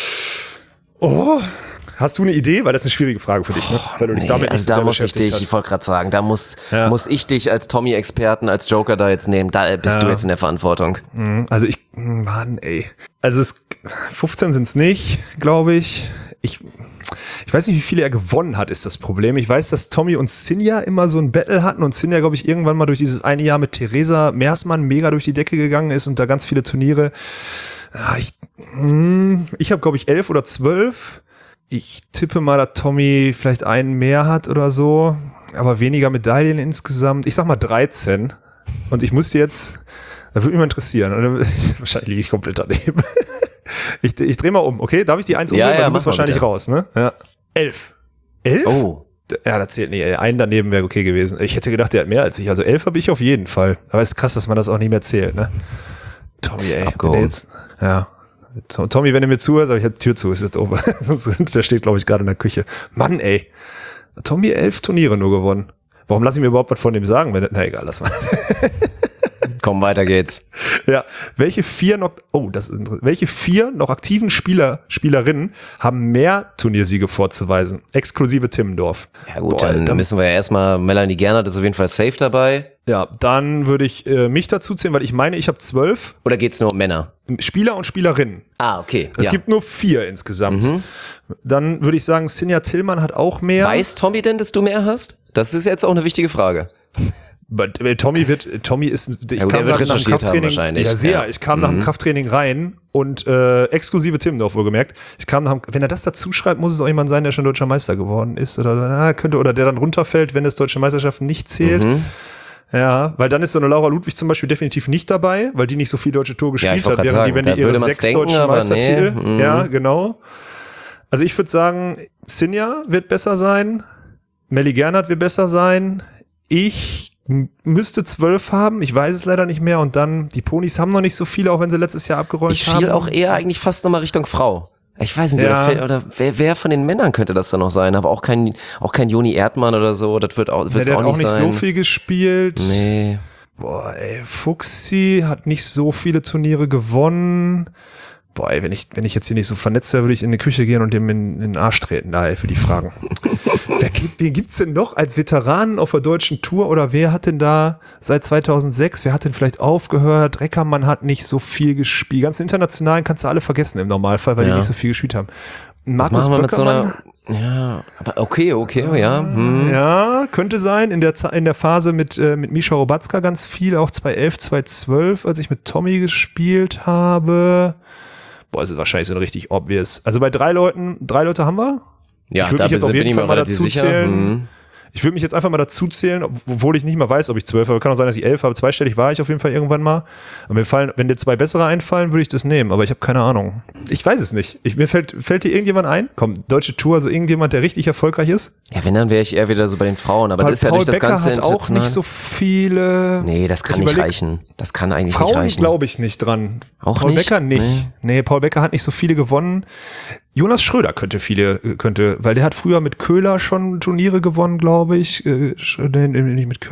Oh, hast du eine Idee? Weil das ist eine schwierige Frage für dich, ne? Weil du dich damit nicht so sehr beschäftigt hast. Ich wollte gerade sagen, da muss ich dich als Tommy-Experten, als Joker da jetzt nehmen. Da bist du jetzt in der Verantwortung. Also Mann, ey. Also 15 sind es nicht, glaube ich. Ich weiß nicht, wie viele er gewonnen hat, ist das Problem. Ich weiß, dass Tommy und Sinja immer so ein Battle hatten und Sinja, glaube ich, irgendwann mal durch dieses eine Jahr mit Theresa Meersmann mega durch die Decke gegangen ist und da ganz viele Turniere. Ich habe, glaube ich, 11 oder 12. Ich tippe mal, dass Tommy vielleicht einen mehr hat oder so, aber weniger Medaillen insgesamt. Ich sag mal 13. Und ich muss jetzt, das würde mich mal interessieren. Oder, wahrscheinlich liege ich komplett daneben. Ich drehe mal um, okay? Darf ich die 1 umdrehen? Weil du bist wahrscheinlich raus, ne? Ja. 11. 11? Oh. Ja, das zählt nicht. Einen daneben wäre okay gewesen. Ich hätte gedacht, der hat mehr als ich. Also 11 habe ich auf jeden Fall. Aber es ist krass, dass man das auch nicht mehr zählt, ne? Tommy, ey. Ja. Tommy, wenn du mir zuhörst, aber ich habe die Tür zu, ist jetzt oben. Der steht, glaube ich, gerade in der Küche. Mann, ey. Tommy 11 Turniere nur gewonnen. Warum lasse ich mir überhaupt was von dem sagen? Na egal, lass mal. Komm, weiter geht's. Ja, welche 4 noch aktiven Spielerinnen haben mehr Turniersiege vorzuweisen? Exklusive Timmendorf. Ja gut, dann müssen wir ja erstmal, Melanie Gernert ist auf jeden Fall safe dabei. Ja, dann würde ich mich dazu zählen, weil ich meine, ich habe 12. Oder geht's nur um Männer? Spieler und Spielerinnen. Ah, okay. Es gibt nur 4 insgesamt. Mhm. Dann würde ich sagen, Sinja Tillmann hat auch mehr. Weiß Tommy denn, dass du mehr hast? Das ist jetzt auch eine wichtige Frage. Tommy ist, ich gut, kam er wird nach dem recherchiert haben Krafttraining, wahrscheinlich. ja sehr, Ja. ich kam nach dem Krafttraining rein und exklusive Timmendorf wohlgemerkt, wenn er das dazu schreibt, muss es auch jemand sein, der schon deutscher Meister geworden ist oder der dann runterfällt, wenn es deutsche Meisterschaften nicht zählt. Ja, weil dann ist so eine Laura Ludwig zum Beispiel definitiv nicht dabei, weil die nicht so viel deutsche Tour gespielt hat, während wenn die ihre 6 deutschen Meistertitel, ja, genau. Also ich würde sagen, Sinja wird besser sein, Melli Gernhardt wird besser sein, ich müsste 12 haben, ich weiß es leider nicht mehr und dann, die Ponys haben noch nicht so viele, auch wenn sie letztes Jahr abgeräumt haben. Ich schiele auch eher eigentlich fast nochmal Richtung Frau. Ich weiß nicht, oder wer von den Männern könnte das dann noch sein, aber auch kein Joni Erdmann oder so, das wird auch, wird's der auch hat nicht sein. auch nicht so viel gespielt. Nee. Boah, ey, Fuchsi hat nicht so viele Turniere gewonnen. Boah, ey, wenn ich jetzt hier nicht so vernetzt wäre, würde ich in die Küche gehen und dem in den Arsch treten, da für die Fragen. Wen gibt's denn noch als Veteranen auf der deutschen Tour oder wer hat denn da seit 2006, wer hat denn vielleicht aufgehört? Reckermann hat nicht so viel gespielt. Ganz internationalen kannst du alle vergessen im Normalfall, weil die nicht so viel gespielt haben. Was Markus machen wir mit so Böckermann, ja, aber okay, ja. ja, könnte sein. In der Phase mit Mischa Robatzka ganz viel, auch 2011, 2012, als ich mit Tommy gespielt habe. Boah, das ist wahrscheinlich so ein richtig obvious. Also bei 3 Leute haben wir? Ja, ich würde mich jetzt auf jeden Fall mal dazu sicher. zählen. Ich würde mich jetzt einfach mal dazu zählen, obwohl ich nicht mal weiß, ob ich 12 habe. Kann auch sein, dass ich 11 habe. Zweistellig war ich auf jeden Fall irgendwann mal. Und wenn dir 2 bessere einfallen, würde ich das nehmen. Aber ich habe keine Ahnung. Ich weiß es nicht. Mir fällt dir irgendjemand ein? Komm, deutsche Tour, also irgendjemand, der richtig erfolgreich ist? Ja, wenn, dann wäre ich eher wieder so bei den Frauen. Aber das ist ja durch das ganze Becker hat auch nicht so viele. Nee, das kann nicht reichen. Das kann eigentlich nicht reichen. Frauen glaube ich nicht dran. Auch Paul nicht? Becker nicht. Nee, Paul Becker hat nicht so viele gewonnen. Jonas Schröder könnte, weil der hat früher mit Köhler schon Turniere gewonnen, glaube ich. Nicht mit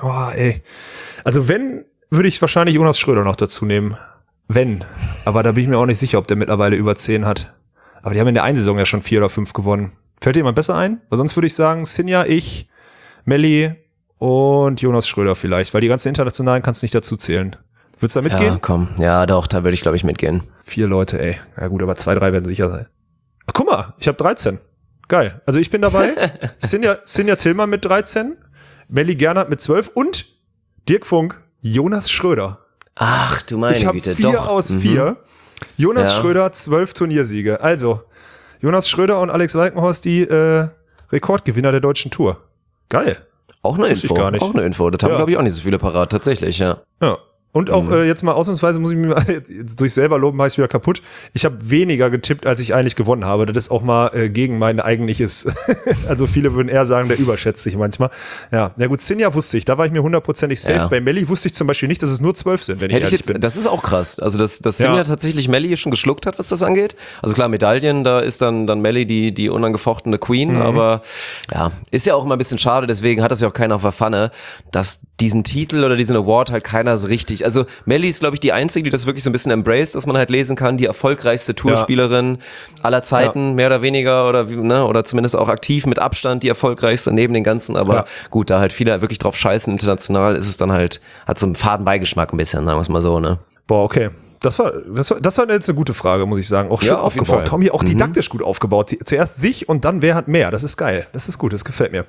Also wenn, würde ich wahrscheinlich Jonas Schröder noch dazu nehmen. Wenn. Aber da bin ich mir auch nicht sicher, ob der mittlerweile über 10 hat. Aber die haben in der einen Saison ja schon 4 oder 5 gewonnen. Fällt dir jemand besser ein? Weil sonst würde ich sagen, Sinja, ich, Melli und Jonas Schröder vielleicht, weil die ganzen Internationalen kannst du nicht dazu zählen. Würdest du da mitgehen? Ja, komm. Ja, doch, da würde ich, glaube ich, mitgehen. 4 Leute, ey. Ja gut, aber 2, 3 werden sicher sein. Ach, guck mal, ich habe 13. Geil. Also ich bin dabei. Sinja Tillmann mit 13, Melli Gernhardt mit 12 und Dirk Funk, Jonas Schröder. Ach, du meine Ich habe Güte, 4 doch. aus 4. Jonas Schröder, 12 Turniersiege. Also, Jonas Schröder und Alex Walkenhorst, die Rekordgewinner der deutschen Tour. Geil. Auch eine Info. Das haben, glaube ich, auch nicht so viele parat, tatsächlich, ja. Ja. Und auch jetzt mal ausnahmsweise muss ich mich mal jetzt durch selber loben, mache ich wieder kaputt. Ich habe weniger getippt, als ich eigentlich gewonnen habe. Das ist auch mal gegen mein eigentliches. Also viele würden eher sagen, der überschätzt sich manchmal. Ja gut, Sinja wusste ich, da war ich mir 100%ig safe. Ja. Bei Melli wusste ich zum Beispiel nicht, dass es nur 12 sind, wenn ich ehrlich bin. Das ist auch krass. Also dass Sinja tatsächlich Melli schon geschluckt hat, was das angeht. Also klar, Medaillen, da ist dann Melli die unangefochtene Queen. Aber ja, ist ja auch immer ein bisschen schade, deswegen hat das ja auch keiner auf der Pfanne, dass diesen Titel oder diesen Award halt keiner so richtig. Also Melli ist, glaube ich, die Einzige, die das wirklich so ein bisschen embraced, dass man halt lesen kann, die erfolgreichste Tourspielerin aller Zeiten, mehr oder weniger, oder zumindest auch aktiv mit Abstand die erfolgreichste neben den ganzen, aber gut, da halt viele wirklich drauf scheißen international, ist es dann halt, hat so einen faden Beigeschmack ein bisschen, sagen wir es mal so, ne? Boah, okay. Das war jetzt eine gute Frage, muss ich sagen. Auch schön aufgebaut. Tommy auch didaktisch gut aufgebaut. Zuerst sich und dann wer hat mehr. Das ist geil. Das ist gut, das gefällt mir.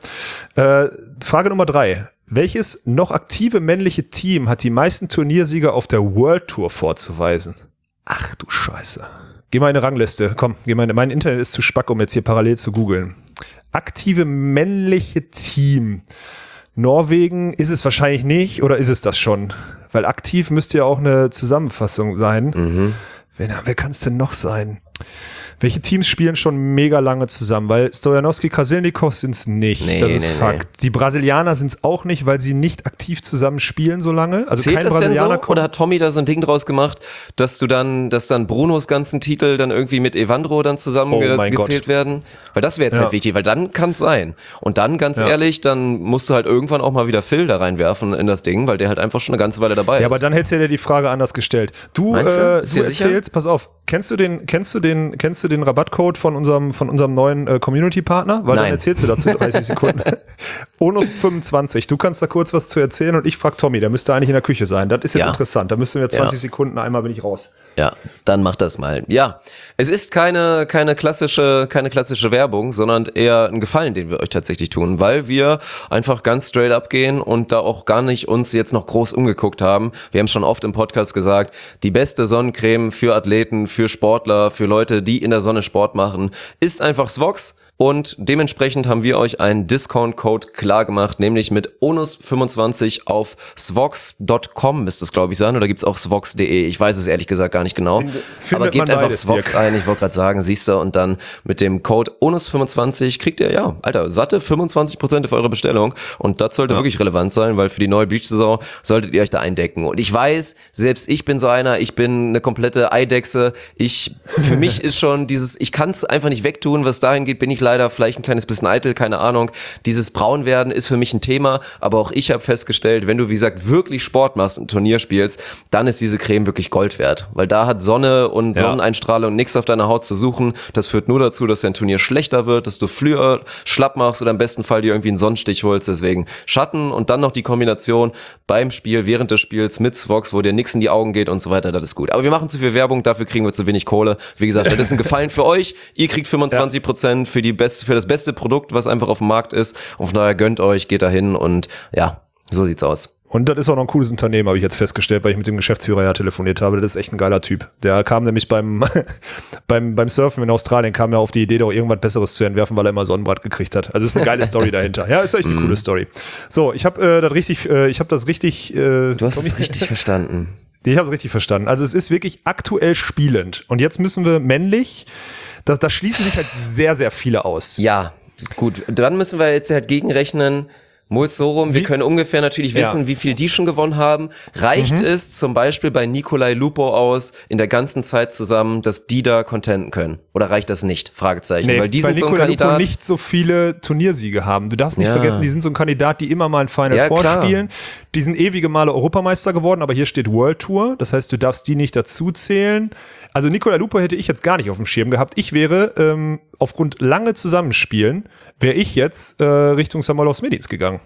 Frage Nummer 3. Welches noch aktive männliche Team hat die meisten Turniersieger auf der World Tour vorzuweisen? Ach du Scheiße. Geh mal in eine Rangliste. Komm, mein Internet ist zu spack, um jetzt hier parallel zu googeln. Aktive männliche Team. Norwegen ist es wahrscheinlich nicht, oder ist es das schon? Weil aktiv müsste ja auch eine Zusammenfassung sein. Wer kann es denn noch sein? Welche Teams spielen schon mega lange zusammen? Weil Stojanowski, Krasilnikov sind es nicht. Das ist Fakt. Die Brasilianer sind es auch nicht, weil sie nicht aktiv zusammen spielen so lange. Also zählt kein das Brasilianer denn so? Oder hat Tommy da so ein Ding draus gemacht, dass dann Brunos ganzen Titel dann irgendwie mit Evandro dann zusammen gezählt werden? Weil das wäre jetzt halt wichtig, weil dann kann es sein. Und dann, ganz ehrlich, dann musst du halt irgendwann auch mal wieder Phil da reinwerfen in das Ding, weil der halt einfach schon eine ganze Weile dabei ist. Ja, aber dann hättest du dir die Frage anders gestellt. Du erzählst, pass auf, Kennst du den Rabattcode von unserem neuen Community-Partner? Weil Nein. dann erzählst du dazu 30 Sekunden. Onus25. Du kannst da kurz was zu erzählen und ich frag Tommy, der müsste eigentlich in der Küche sein. Das ist jetzt interessant. Da müssen wir 20 Sekunden, einmal bin ich raus. Ja, dann mach das mal. Ja, es ist keine klassische Werbung, sondern eher ein Gefallen, den wir euch tatsächlich tun, weil wir einfach ganz straight up gehen und da auch gar nicht uns jetzt noch groß umgeguckt haben. Wir haben schon oft im Podcast gesagt, die beste Sonnencreme für Athleten, für Sportler, für Leute, die in der Sonne Sport machen, ist einfach Svox. Und dementsprechend haben wir euch einen Discount-Code klar gemacht, nämlich mit Onus25 auf svox.com müsste es, glaube ich, sein. Oder gibt's auch svox.de? Ich weiß es ehrlich gesagt gar nicht genau. Aber gebt einfach Svox ein, ich wollte gerade sagen, siehst du, und dann mit dem Code Onus25 kriegt ihr, satte 25% auf eure Bestellung. Und das sollte wirklich relevant sein, weil für die neue Beach-Saison solltet ihr euch da eindecken. Und ich weiß, selbst ich bin so einer, ich bin eine komplette Eidechse. Für mich ist schon ich kann es einfach nicht wegtun, was dahin geht, bin ich leider vielleicht ein kleines bisschen eitel, keine Ahnung. Dieses Braunwerden ist für mich ein Thema, aber auch ich habe festgestellt, wenn du, wie gesagt, wirklich Sport machst und ein Turnier spielst, dann ist diese Creme wirklich Gold wert, weil da hat Sonne und Sonneneinstrahlung nichts auf deiner Haut zu suchen. Das führt nur dazu, dass dein Turnier schlechter wird, dass du früher schlapp machst oder im besten Fall dir irgendwie einen Sonnenstich holst. Deswegen Schatten und dann noch die Kombination beim Spiel, während des Spiels mit Svox, wo dir nichts in die Augen geht und so weiter, das ist gut. Aber wir machen zu viel Werbung, dafür kriegen wir zu wenig Kohle. Wie gesagt, das ist ein Gefallen für euch. Ihr kriegt 25% für das beste Produkt, was einfach auf dem Markt ist. Und von daher gönnt euch, geht da hin und so sieht's aus. Und das ist auch noch ein cooles Unternehmen, habe ich jetzt festgestellt, weil ich mit dem Geschäftsführer telefoniert habe. Das ist echt ein geiler Typ. Der kam nämlich beim Surfen in Australien, kam ja auf die Idee, doch irgendwas Besseres zu entwerfen, weil er immer Sonnenbrand gekriegt hat. Also ist eine geile Story dahinter. Ja, ist echt eine coole Story. So, ich habe das richtig. Du hast es richtig verstanden. Ich habe es richtig verstanden. Also es ist wirklich aktuell spielend. Und jetzt müssen wir männlich. Da schließen sich halt sehr, sehr viele aus. Ja, gut. Dann müssen wir jetzt halt gegenrechnen. Mulsorum, wir können ungefähr natürlich wissen, wie viel die schon gewonnen haben. Reicht es zum Beispiel bei Nikolai Lupo aus in der ganzen Zeit zusammen, dass die da contenten können? Oder reicht das nicht? Fragezeichen. Nee, weil die sind so ein Nikolai Kandidat. Lupo nicht so viele Turniersiege haben. Du darfst nicht vergessen, die sind so ein Kandidat, die immer mal ein Final Four spielen. Die sind ewige Male Europameister geworden, aber hier steht World Tour. Das heißt, du darfst die nicht dazu zählen. Also Nikolai Lupo hätte ich jetzt gar nicht auf dem Schirm gehabt. Ich wäre, aufgrund lange Zusammenspielen, wäre ich jetzt Richtung Samolovs Medins gegangen.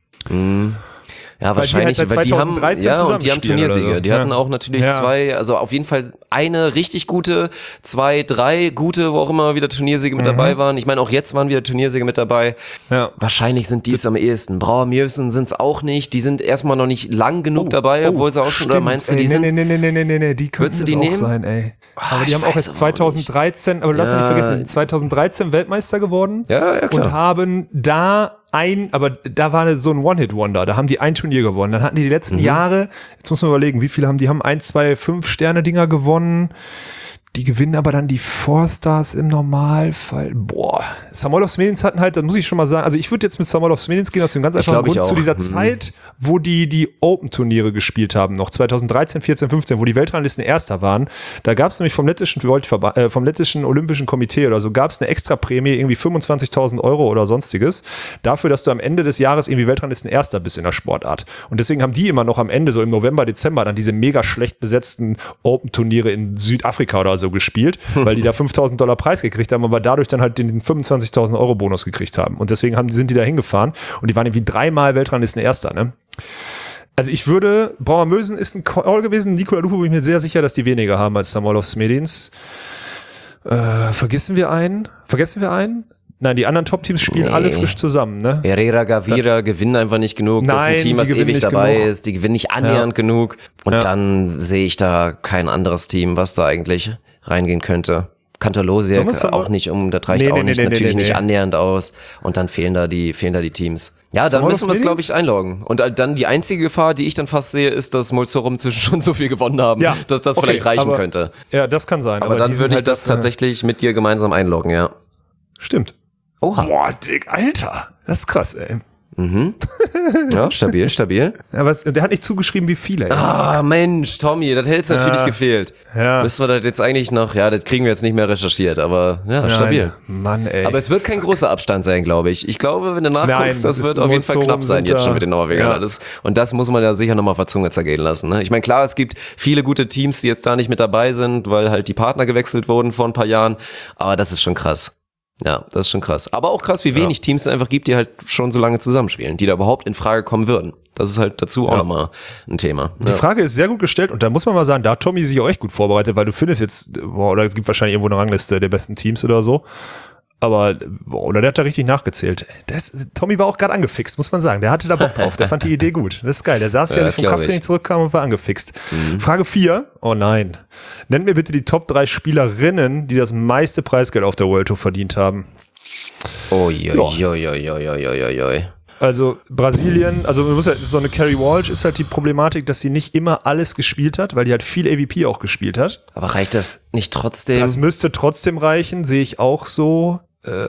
Ja, wahrscheinlich, weil die haben Turniersiege. So. Die hatten auch natürlich zwei, also auf jeden Fall eine richtig gute, 2, 3 gute, wo auch immer wieder Turniersiege mit dabei waren. Ich meine, auch jetzt waren wieder Turniersiege mit dabei. Ja. Wahrscheinlich sind die es am ehesten. Brauer Mjøsen sind es auch nicht. Die sind erstmal noch nicht lang genug dabei, obwohl sie auch schon, oder meinst du, die sind... Nee, die könnten die auch sein, ey. Aber die haben auch jetzt 2013, aber lass mich nicht vergessen, 2013 Weltmeister geworden. Ja, klar. Und haben da aber da war so ein One-Hit-Wonder, da haben die ein Turnier gewonnen. Dann hatten die letzten Jahre, jetzt muss man überlegen, wie viele die haben 1, 2, 5-Sterne-Dinger gewonnen. Die gewinnen aber dann die Four-Stars im Normalfall. Samolovs Medins hatten halt, das muss ich schon mal sagen, also ich würde jetzt mit Samolovs Medins gehen aus dem ganz einfachen Grund, zu dieser Zeit, wo die Open-Turniere gespielt haben, noch 2013, 14, 15, wo die Weltranglisten Erster waren, da gab es nämlich vom lettischen Olympischen Komitee oder so, gab es eine Extra-Prämie, irgendwie 25.000 Euro oder sonstiges, dafür, dass du am Ende des Jahres irgendwie Weltranglisten Erster bist in der Sportart. Und deswegen haben die immer noch am Ende, so im November, Dezember, dann diese mega schlecht besetzten Open-Turniere in Südafrika oder so gespielt, weil die da $5.000 Preis gekriegt haben, aber dadurch dann halt den 25.000 Euro Bonus gekriegt haben. Und deswegen sind die da hingefahren und die waren irgendwie 3-mal Weltranglisten Erster, ne? Also ich würde, Brauer Mjøsen ist ein Call gewesen, Nikolai Lupo bin ich mir sehr sicher, dass die weniger haben als Samolovs Medins. Vergessen wir einen? Nein, die anderen Top-Teams spielen alle frisch zusammen, ne? Herrera, Gavira gewinnen einfach nicht genug. Das ist ein Team, was ewig dabei ist. Die gewinnen nicht annähernd genug. Und dann sehe ich da kein anderes Team, was da eigentlich reingehen könnte. Kantor-Losiak auch nicht, das reicht auch nicht, natürlich nicht annähernd aus. Und dann fehlen da die Teams. Ja, dann müssen wir es, glaube ich, einloggen. Und dann die einzige Gefahr, die ich dann fast sehe, ist, dass Mulsorum zwischen schon so viel gewonnen haben, dass das vielleicht reichen könnte. Ja, das kann sein. Aber dann würde ich das tatsächlich mit dir gemeinsam einloggen, ja. Stimmt. Oha. Boah, Dick, Alter. Das ist krass, ey. Ja, stabil. Aber der hat nicht zugeschrieben, wie viele. Ah, Mensch, Tommy, das hätte jetzt natürlich gefehlt. Ja. Müssen wir das jetzt eigentlich noch, das kriegen wir jetzt nicht mehr recherchiert, aber ja, stabil. Mann, ey. Aber es wird kein großer Abstand sein, glaube ich. Ich glaube, wenn du nachguckst, Nein, das das wird ist auf jeden Fall knapp sein jetzt schon mit den Norwegern. Ja. Und das muss man ja sicher nochmal auf der Zunge zergehen lassen. Ne? Ich meine, klar, es gibt viele gute Teams, die jetzt da nicht mit dabei sind, weil halt die Partner gewechselt wurden vor ein paar Jahren, aber das ist schon krass. Ja, das ist schon krass. Aber auch krass, wie wenig Teams es einfach gibt, die halt schon so lange zusammenspielen, die da überhaupt in Frage kommen würden. Das ist halt dazu auch nochmal ein Thema. Die Frage ist sehr gut gestellt und da muss man mal sagen, da hat Tommy sich auch echt gut vorbereitet, weil du findest jetzt, oder es gibt wahrscheinlich irgendwo eine Rangliste der besten Teams oder so. Aber, oder der hat da richtig nachgezählt. Tommy war auch gerade angefixt, muss man sagen. Der hatte da Bock drauf, der fand die Idee gut. Das ist geil. Der saß ja, vom Krafttraining zurückkam und war angefixt. Frage 4. Oh nein. Nennt mir bitte die Top 3 Spielerinnen, die das meiste Preisgeld auf der World Tour verdient haben. Also Brasilien, also man muss ja, so eine Kerry Walsh ist halt die Problematik, dass sie nicht immer alles gespielt hat, weil die halt viel AVP auch gespielt hat. Aber reicht das nicht trotzdem? Das müsste trotzdem reichen, sehe ich auch so.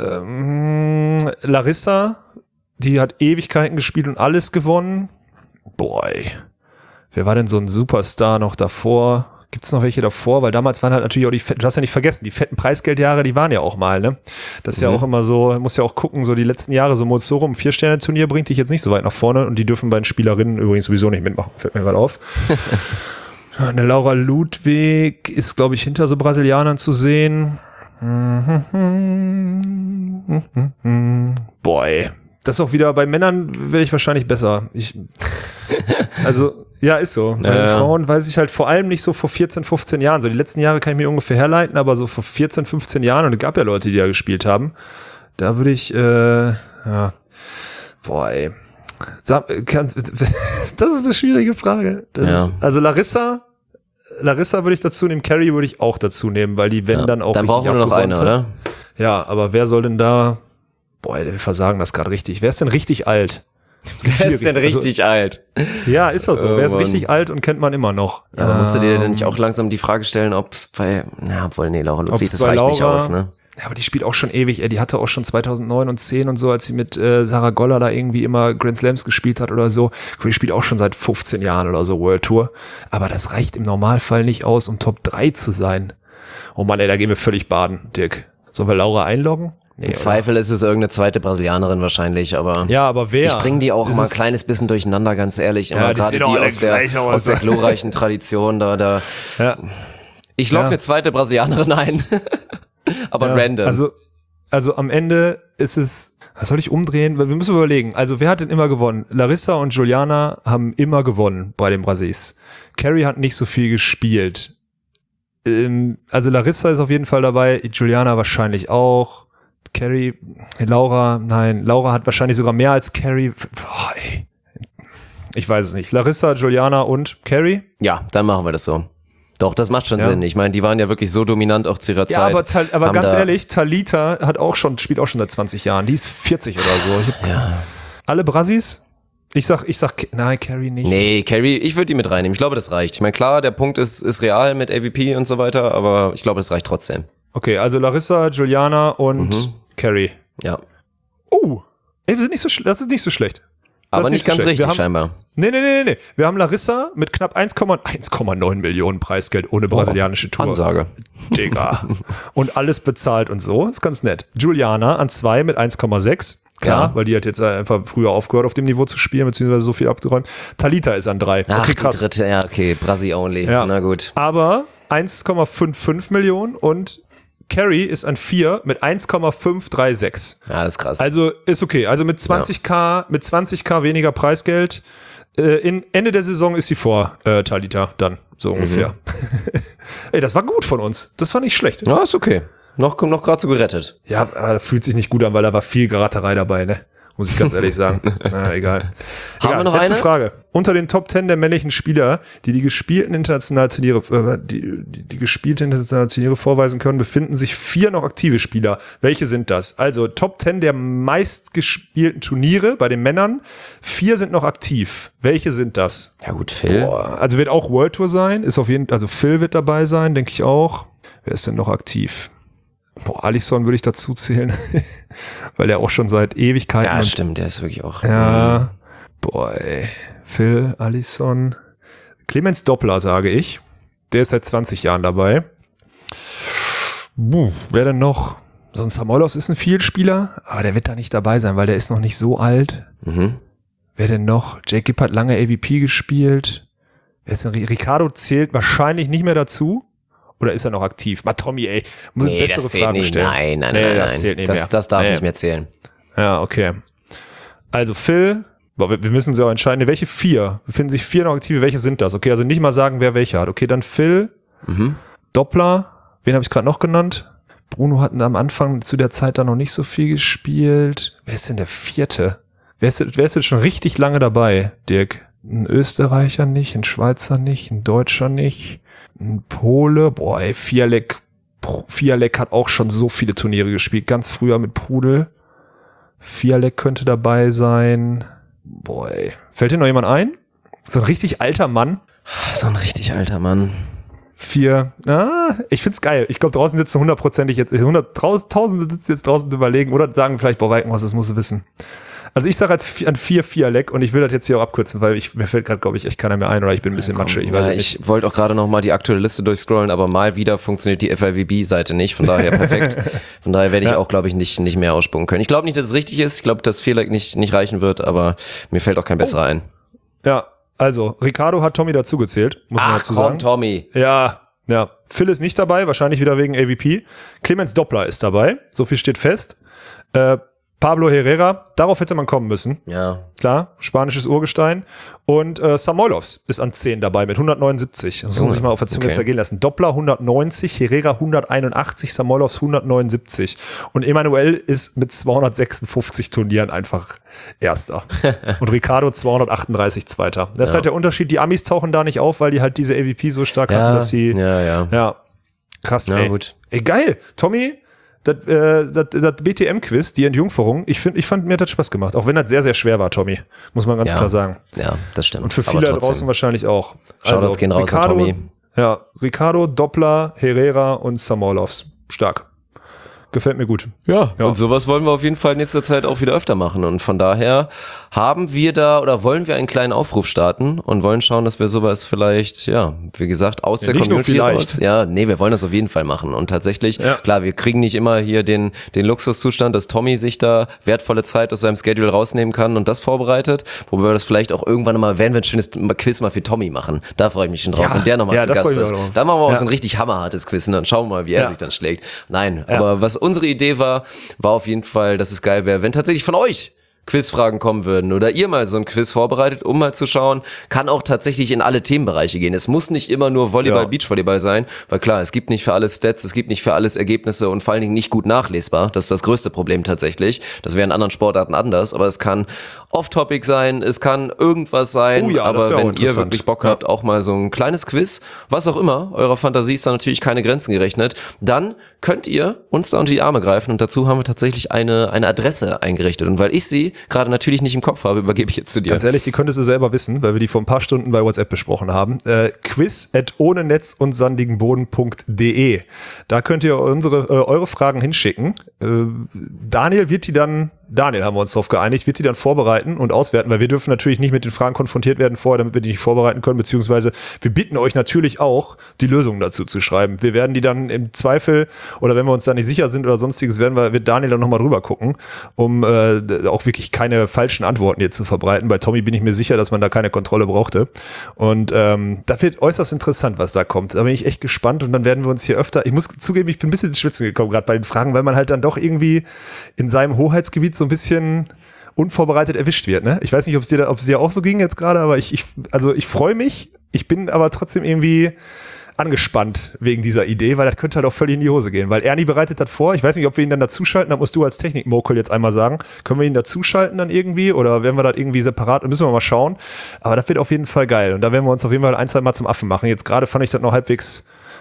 Larissa, die hat Ewigkeiten gespielt und alles gewonnen. Boy, wer war denn so ein Superstar noch davor? Gibt's noch welche davor? Weil damals waren halt natürlich auch du hast ja nicht vergessen, die fetten Preisgeldjahre, die waren ja auch mal, ne? Das ist ja auch immer so, muss ja auch gucken, so die letzten Jahre, so Mozorum 4-Sterne-Turnier bringt dich jetzt nicht so weit nach vorne und die dürfen bei den Spielerinnen übrigens sowieso nicht mitmachen, fällt mir gerade auf. Eine Laura Ludwig ist, glaube ich, hinter so Brasilianern zu sehen. Boy, das ist auch wieder, bei Männern wäre ich wahrscheinlich besser. Also, ja, ist so. Bei den Frauen weiß ich halt vor allem nicht so vor 14, 15 Jahren. So die letzten Jahre kann ich mir ungefähr herleiten, aber so vor 14, 15 Jahren, und es gab ja Leute, die da gespielt haben, da würde ich, boah, ey. Das ist eine schwierige Frage. Also Larissa würde ich dazu nehmen, Kerry würde ich auch dazu nehmen, weil die, wenn dann auch. Dann brauchen wir nur noch eine, oder? Ja, aber wer soll denn da, boah, wir versagen das gerade richtig. Wer ist denn richtig alt? Wer ist denn richtig alt? Ja, ist das so. Wer ist richtig alt und kennt man immer noch? Ja, aber musst du dir denn nicht auch langsam die Frage stellen, ob es bei, Laura Ludwig, das reicht nicht aus, ne? Ja, aber die spielt auch schon ewig, die hatte auch schon 2009 und 10 und so, als sie mit Sarah Goller da irgendwie immer Grand Slams gespielt hat oder so. Die spielt auch schon seit 15 Jahren oder so World Tour. Aber das reicht im Normalfall nicht aus, um Top 3 zu sein. Oh Mann, ey, da gehen wir völlig baden, Dirk. Sollen wir Laura einloggen? Nee, im Zweifel ist es irgendeine zweite Brasilianerin wahrscheinlich, aber ja, aber wer? Ich bringe die auch immer ein kleines bisschen durcheinander, ganz ehrlich. Immer gerade die aus der glorreichen Tradition da. Ja. Ich logge eine zweite Brasilianerin ein, aber random. Also am Ende ist es, was soll ich umdrehen? Weil wir müssen überlegen, also wer hat denn immer gewonnen? Larissa und Juliana haben immer gewonnen bei den Brasis. Kerry hat nicht so viel gespielt. Also Larissa ist auf jeden Fall dabei, Juliana wahrscheinlich auch. Kerry, Laura hat wahrscheinlich sogar mehr als Kerry. Boah, ey. Ich weiß es nicht. Larissa, Juliana und Kerry? Ja, dann machen wir das so. Doch, das macht schon Sinn. Ich meine, die waren ja wirklich so dominant auch zu ihrer Zeit. Ja, aber ganz ehrlich, Talita spielt auch schon seit 20 Jahren. Die ist 40 oder so. Alle Brasis? Ich sag, nein, Kerry nicht. Nee, Kerry, ich würde die mit reinnehmen. Ich glaube, das reicht. Ich meine, klar, der Punkt ist real mit AVP und so weiter, aber ich glaube, das reicht trotzdem. Okay, also Larissa, Juliana und Kerry. Ja. Ey, das ist nicht so schlecht. Aber nicht ganz richtig scheinbar. Nee. Wir haben Larissa mit knapp 1,9 Millionen Preisgeld ohne brasilianische Tour. Ansage. Digga. Und alles bezahlt und so. Ist ganz nett. Juliana an 2 mit 1,6. Klar, weil die hat jetzt einfach früher aufgehört, auf dem Niveau zu spielen, beziehungsweise so viel abgeräumt. Talita ist an 3. Okay, krass. Die dritte, Brasi only. Ja. Na gut. Aber 1,55 Millionen und Kerry ist an 4 mit 1,536. Ja, das ist krass. Also ist okay. Also mit 20k weniger Preisgeld. Ende der Saison ist sie vor Talita dann, so ungefähr. Ey, das war gut von uns. Das fand ich schlecht. Ja, ist okay. Noch gerade so gerettet. Ja, aber fühlt sich nicht gut an, weil da war viel Geraterei dabei, ne? Muss ich ganz ehrlich sagen. Na, egal. Haben wir noch letzte eine? Frage. Unter den Top 10 der männlichen Spieler, die gespielten internationalen Turniere, die gespielte internationale Turniere vorweisen können, befinden sich 4 noch aktive Spieler. Welche sind das? Also Top 10 der meistgespielten Turniere bei den Männern. 4 sind noch aktiv. Welche sind das? Ja gut, Phil. Also wird auch World Tour sein. Ist auf jeden, also Phil wird dabei sein, denke ich auch. Wer ist denn noch aktiv? Alisson würde ich dazu zählen, weil der auch schon seit Ewigkeiten... Ja, stimmt, der ist wirklich auch... Ja, Phil, Alisson, Clemens Doppler, sage ich. Der ist seit 20 Jahren dabei. Wer denn noch? So ein Samolos ist ein Vielspieler, aber der wird da nicht dabei sein, weil der ist noch nicht so alt. Wer denn noch? Jake Gibb hat lange AVP gespielt. Wer ist denn? Ricardo zählt wahrscheinlich nicht mehr dazu. Oder ist er noch aktiv? Tommy, ey. Nee, bessere das zählt Fragen nicht. Stellen. Nein. Das zählt nicht mehr. Das darf nicht mehr zählen. Ja, okay. Also Phil, wir müssen uns ja auch entscheiden, welche 4? Befinden sich 4 noch aktive, welche sind das? Okay, also nicht mal sagen, wer welche hat. Okay, dann Phil, Doppler, wen habe ich gerade noch genannt? Bruno hatten am Anfang zu der Zeit da noch nicht so viel gespielt. Wer ist denn der 4.? Wer ist jetzt schon richtig lange dabei, Dirk? Ein Österreicher nicht, ein Schweizer nicht, ein Deutscher nicht, ein Pole. Fialek hat auch schon so viele Turniere gespielt, ganz früher mit Prudel. Fialek könnte dabei sein. Fällt dir noch jemand ein? So ein richtig alter Mann. Ich find's geil. Ich glaube, draußen sitzen 100%ig jetzt, 100.000 sitzen jetzt draußen und überlegen oder sagen vielleicht, Weikenhaus, das musst du wissen. Also ich sage an 4 Fialek und ich will das jetzt hier auch abkürzen, weil mir fällt gerade, glaube ich, echt keiner mehr ein oder ich bin ein bisschen Matsche. Ich wollte auch gerade noch mal die aktuelle Liste durchscrollen, aber mal wieder funktioniert die FIVB-Seite nicht, von daher perfekt. Von daher werde ich auch, glaube ich, nicht mehr ausspucken können. Ich glaube nicht, dass es richtig ist. Ich glaube, dass Fialek nicht reichen wird, aber mir fällt auch kein besserer ein. Ja, also Ricardo hat Tommy dazugezählt, muss man dazu sagen. Tommy. Ja. Phil ist nicht dabei, wahrscheinlich wieder wegen AVP. Clemens Doppler ist dabei, so viel steht fest. Pablo Herrera, darauf hätte man kommen müssen. Ja. Klar, spanisches Urgestein. Und Samoilovs ist an 10 dabei mit 179. Das muss man sich mal auf der Zunge zergehen lassen. Doppler 190, Herrera 181, Samoilovs 179. Und Emanuel ist mit 256 Turnieren einfach Erster. Und Ricardo 238 Zweiter. Das ist halt der Unterschied. Die Amis tauchen da nicht auf, weil die halt diese AVP so stark hatten, dass sie... Ja. Krass, ey. Gut. Ey, geil. Tommy... Das BTM-Quiz, die Entjungferung, ich fand, mir hat das Spaß gemacht. Auch wenn das sehr, sehr schwer war, Tommy. Muss man ganz klar sagen. Ja, das stimmt. Und für viele da draußen wahrscheinlich auch. Shoutouts gehen raus an Tommy. Ja, Ricardo, Doppler, Herrera und Samoilovs. Stark. Gefällt mir gut. Ja, und sowas wollen wir auf jeden Fall in nächster Zeit auch wieder öfter machen. Und von daher wollen wir einen kleinen Aufruf starten und wollen schauen, dass wir sowas vielleicht, wie gesagt, aus der Community raus. Wir wollen das auf jeden Fall machen. Und tatsächlich, klar, wir kriegen nicht immer hier den Luxuszustand, dass Tommy sich da wertvolle Zeit aus seinem Schedule rausnehmen kann und das vorbereitet. Wobei wir das vielleicht auch irgendwann mal, werden wir ein schönes Quiz mal für Tommy machen. Da freue ich mich schon drauf. Und der nochmal zu Gast ist. Dann machen wir auch so ein richtig hammerhartes Quiz und dann schauen wir mal, wie er sich dann schlägt. Nein, aber was unsere Idee war auf jeden Fall, dass es geil wäre, wenn tatsächlich von euch Quizfragen kommen würden oder ihr mal so ein Quiz vorbereitet, um mal zu schauen, kann auch tatsächlich in alle Themenbereiche gehen. Es muss nicht immer nur Volleyball, Beachvolleyball sein, weil klar, es gibt nicht für alles Stats, es gibt nicht für alles Ergebnisse und vor allen Dingen nicht gut nachlesbar. Das ist das größte Problem tatsächlich. Das wäre in anderen Sportarten anders, aber es kann off-topic sein, es kann irgendwas sein, aber wenn ihr wirklich Bock habt, auch mal so ein kleines Quiz, was auch immer, eurer Fantasie ist da natürlich keine Grenzen gerechnet, dann könnt ihr uns da unter die Arme greifen und dazu haben wir tatsächlich eine Adresse eingerichtet und weil ich sie gerade natürlich nicht im Kopf habe, übergebe ich jetzt zu dir. Ganz ehrlich, die könntest du selber wissen, weil wir die vor ein paar Stunden bei WhatsApp besprochen haben. quiz@ohnenetz-und-sandigenboden.de. Da könnt ihr eure Fragen hinschicken. Daniel haben wir uns darauf geeinigt, wird die dann vorbereiten und auswerten, weil wir dürfen natürlich nicht mit den Fragen konfrontiert werden vorher, damit wir die nicht vorbereiten können, beziehungsweise wir bitten euch natürlich auch, die Lösungen dazu zu schreiben. Wir werden die dann im Zweifel, oder wenn wir uns da nicht sicher sind oder sonstiges, wird Daniel dann nochmal drüber gucken, um auch wirklich keine falschen Antworten hier zu verbreiten. Bei Tommy bin ich mir sicher, dass man da keine Kontrolle brauchte. Und das wird äußerst interessant, was da kommt. Da bin ich echt gespannt und dann werden wir uns hier öfter, ich muss zugeben, ich bin ein bisschen ins Schwitzen gekommen, gerade bei den Fragen, weil man halt dann doch irgendwie in seinem Hoheitsgebiet so ein bisschen unvorbereitet erwischt wird. Ne? Ich weiß nicht, ob es dir auch so ging jetzt gerade, aber ich freue mich. Ich bin aber trotzdem irgendwie angespannt wegen dieser Idee, weil das könnte halt auch völlig in die Hose gehen, weil Ernie bereitet das vor. Ich weiß nicht, ob wir ihn dann dazuschalten, da musst du als Technik-Mokel jetzt einmal sagen. Können wir ihn dazuschalten dann irgendwie oder werden wir das irgendwie separat? Müssen wir mal schauen. Aber das wird auf jeden Fall geil und da werden wir uns auf jeden Fall 1-2 Mal zum Affen machen. Jetzt gerade fand ich das noch halbwegs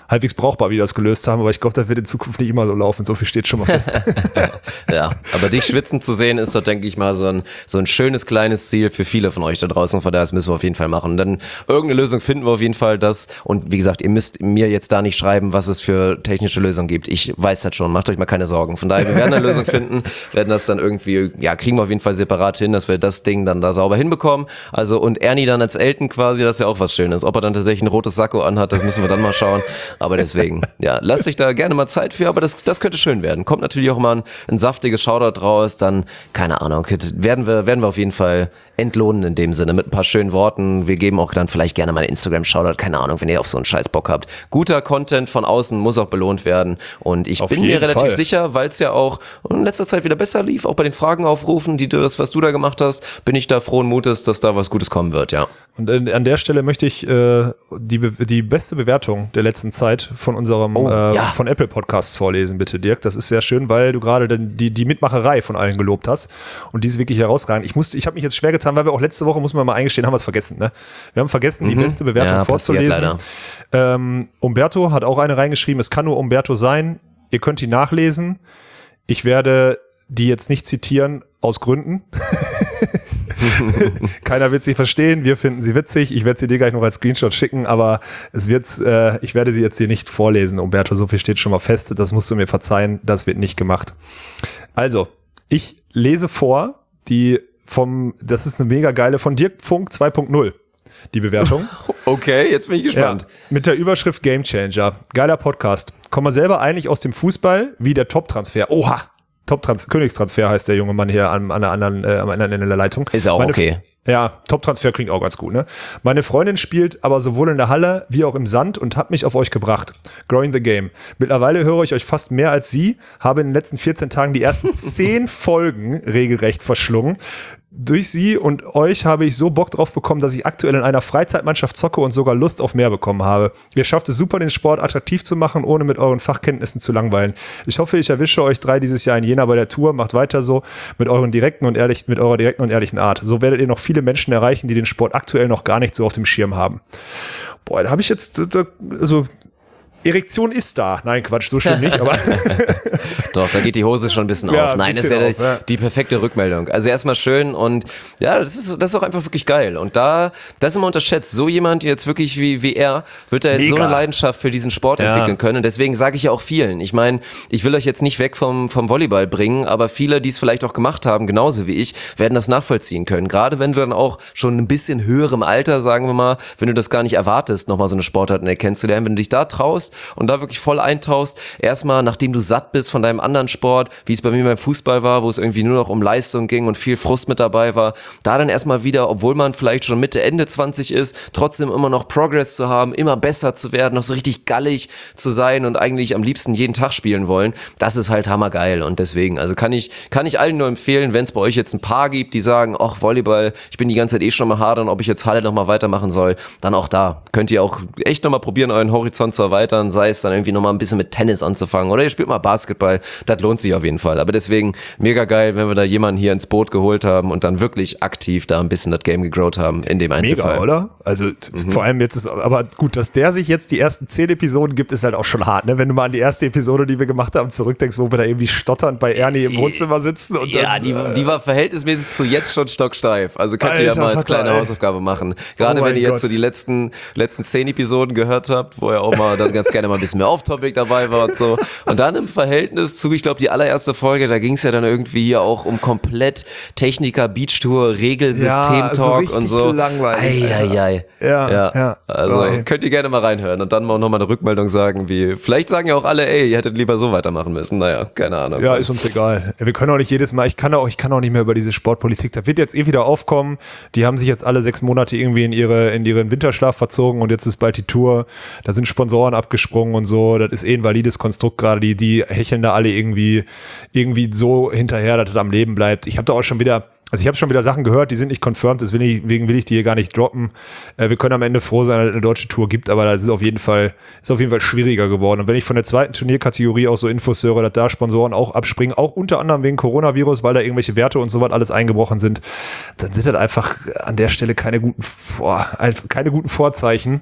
halbwegs brauchbar, wie die das gelöst haben, aber ich glaube, das wird in Zukunft nicht immer so laufen. So viel steht schon mal fest. Ja, aber dich schwitzen zu sehen, ist doch, denke ich mal, so ein schönes kleines Ziel für viele von euch da draußen. Von daher, das müssen wir auf jeden Fall machen. Und dann irgendeine Lösung finden wir auf jeden Fall. Und wie gesagt, ihr müsst mir jetzt da nicht schreiben, was es für technische Lösungen gibt. Ich weiß das schon, macht euch mal keine Sorgen. Von daher, wir werden eine Lösung finden, werden das dann irgendwie, ja, kriegen wir auf jeden Fall separat hin, dass wir das Ding dann da sauber hinbekommen. Also, und Ernie dann als Elton quasi, das ist ja auch was Schönes. Ob er dann tatsächlich ein rotes Sakko anhat, das müssen wir dann mal schauen. Aber deswegen, ja, lasst euch da gerne mal Zeit für, aber das könnte schön werden. Kommt natürlich auch mal ein saftiges Shoutout raus, dann, keine Ahnung, werden wir auf jeden Fall entlohnen in dem Sinne, mit ein paar schönen Worten. Wir geben auch dann vielleicht gerne mal einen Instagram-Shoutout, keine Ahnung, wenn ihr auf so einen Scheiß Bock habt. Guter Content von außen muss auch belohnt werden und ich bin mir relativ sicher, weil es ja auch in letzter Zeit wieder besser lief, auch bei den Fragenaufrufen, was du da gemacht hast, bin ich da frohen Mutes, dass da was Gutes kommen wird, ja. Und an der Stelle möchte ich die beste Bewertung der letzten Zeit von unserem von Apple Podcasts vorlesen, bitte, Dirk. Das ist sehr schön, weil du gerade die Mitmacherei von allen gelobt hast und die ist wirklich herausragend. Ich habe mich jetzt schwer getan, weil wir auch letzte Woche, muss man mal eingestehen, haben wir es vergessen, ne? Wir haben vergessen, die beste Bewertung vorzulesen. Umberto hat auch eine reingeschrieben, es kann nur Umberto sein. Ihr könnt die nachlesen. Ich werde die jetzt nicht zitieren, aus Gründen. Keiner wird sie verstehen, wir finden sie witzig. Ich werde sie dir gleich noch als Screenshot schicken, aber ich werde sie jetzt hier nicht vorlesen, Umberto, so viel steht schon mal fest. Das musst du mir verzeihen, das wird nicht gemacht. Also, ich lese vor, das ist eine mega geile, von Dirk Funk 2.0. Die Bewertung. Okay, jetzt bin ich gespannt. Ja, mit der Überschrift Game Changer. Geiler Podcast. Komme selber eigentlich aus dem Fußball wie der Top-Transfer. Oha! Königstransfer heißt der junge Mann hier am anderen Ende der Leitung. Ist auch okay. Ja, Top-Transfer klingt auch ganz gut, ne? Meine Freundin spielt aber sowohl in der Halle wie auch im Sand und hat mich auf euch gebracht. Growing the Game. Mittlerweile höre ich euch fast mehr als sie, habe in den letzten 14 Tagen die ersten 10 Folgen regelrecht verschlungen. Durch sie und euch habe ich so Bock drauf bekommen, dass ich aktuell in einer Freizeitmannschaft zocke und sogar Lust auf mehr bekommen habe. Ihr schafft es super, den Sport attraktiv zu machen, ohne mit euren Fachkenntnissen zu langweilen. Ich hoffe, ich erwische euch 3 dieses Jahr in Jena bei der Tour. Macht weiter so mit eurer direkten und ehrlichen Art. So werdet ihr noch viele Menschen erreichen, die den Sport aktuell noch gar nicht so auf dem Schirm haben. Boah, da habe ich jetzt, Erektion ist da. Nein, Quatsch, so schlimm nicht, aber Doch, da geht die Hose schon ein bisschen auf. Nein, das ist ja die perfekte Rückmeldung. Also erstmal schön und ja, das ist auch einfach wirklich geil. Und das ist immer unterschätzt. So jemand jetzt wirklich wie er, wird da jetzt so eine Leidenschaft für diesen Sport entwickeln können. Und deswegen sage ich ja auch vielen. Ich meine, ich will euch jetzt nicht weg vom Volleyball bringen, aber viele, die es vielleicht auch gemacht haben, genauso wie ich, werden das nachvollziehen können. Gerade wenn du dann auch schon ein bisschen höherem Alter, sagen wir mal, wenn du das gar nicht erwartest, nochmal so eine Sportart kennenzulernen, wenn du dich da traust und da wirklich voll eintauchst, erstmal, nachdem du satt bist von deinem anderen Sport, wie es bei mir beim Fußball war, wo es irgendwie nur noch um Leistung ging und viel Frust mit dabei war, da dann erstmal wieder, obwohl man vielleicht schon Mitte, Ende 20 ist, trotzdem immer noch Progress zu haben, immer besser zu werden, noch so richtig gallig zu sein und eigentlich am liebsten jeden Tag spielen wollen, das ist halt hammergeil und deswegen, also kann ich allen nur empfehlen, wenn es bei euch jetzt ein paar gibt, die sagen, ach Volleyball, ich bin die ganze Zeit schon mal hadern, ob ich jetzt Halle nochmal weitermachen soll, dann auch da könnt ihr auch echt nochmal probieren, euren Horizont zu erweitern, sei es dann irgendwie nochmal ein bisschen mit Tennis anzufangen oder ihr spielt mal Basketball, das lohnt sich auf jeden Fall. Aber deswegen mega geil, wenn wir da jemanden hier ins Boot geholt haben und dann wirklich aktiv da ein bisschen das Game gegrowt haben in dem Einzelfall. Mega, oder? Also vor allem jetzt ist, aber gut, dass der sich jetzt die ersten 10 Episoden gibt, ist halt auch schon hart, ne? Wenn du mal an die erste Episode, die wir gemacht haben, zurückdenkst, wo wir da irgendwie stotternd bei Ernie im Wohnzimmer sitzen. Und ja, dann, die war verhältnismäßig zu jetzt schon stocksteif. Also könnt ihr ja mal als kleine Hausaufgabe machen. Gerade wenn ihr jetzt so die letzten 10 Episoden gehört habt, wo ihr auch mal dann ganz gerne mal ein bisschen mehr Off-Topic dabei war und so. Und dann im Verhältnis zu, ich glaube, die allererste Folge, da ging es ja dann irgendwie hier auch um komplett Techniker, Beachtour, Regelsystem-Talk und so. Langweilig. Ja. Also könnt ihr gerne mal reinhören und dann mal nochmal eine Rückmeldung sagen, vielleicht sagen ja auch alle, ey, ihr hättet lieber so weitermachen müssen. Naja, keine Ahnung. Ja, ist uns egal. Wir können auch nicht jedes Mal, ich kann auch nicht mehr über diese Sportpolitik, da wird jetzt wieder aufkommen. Die haben sich jetzt alle 6 Monate irgendwie in ihren Winterschlaf verzogen und jetzt ist bald die Tour. Da sind Sponsoren abgesprungen und so. Das ist ein valides Konstrukt gerade. Die hecheln da alle irgendwie so hinterher, dass das am Leben bleibt. Ich habe schon wieder Sachen gehört, die sind nicht confirmed, deswegen will ich die hier gar nicht droppen. Wir können am Ende froh sein, dass es eine deutsche Tour gibt, aber das ist auf jeden Fall schwieriger geworden. Und wenn ich von der zweiten Turnierkategorie auch so Infos höre, dass da Sponsoren auch abspringen, auch unter anderem wegen Coronavirus, weil da irgendwelche Werte und so was alles eingebrochen sind, dann sind das einfach an der Stelle keine guten Vorzeichen.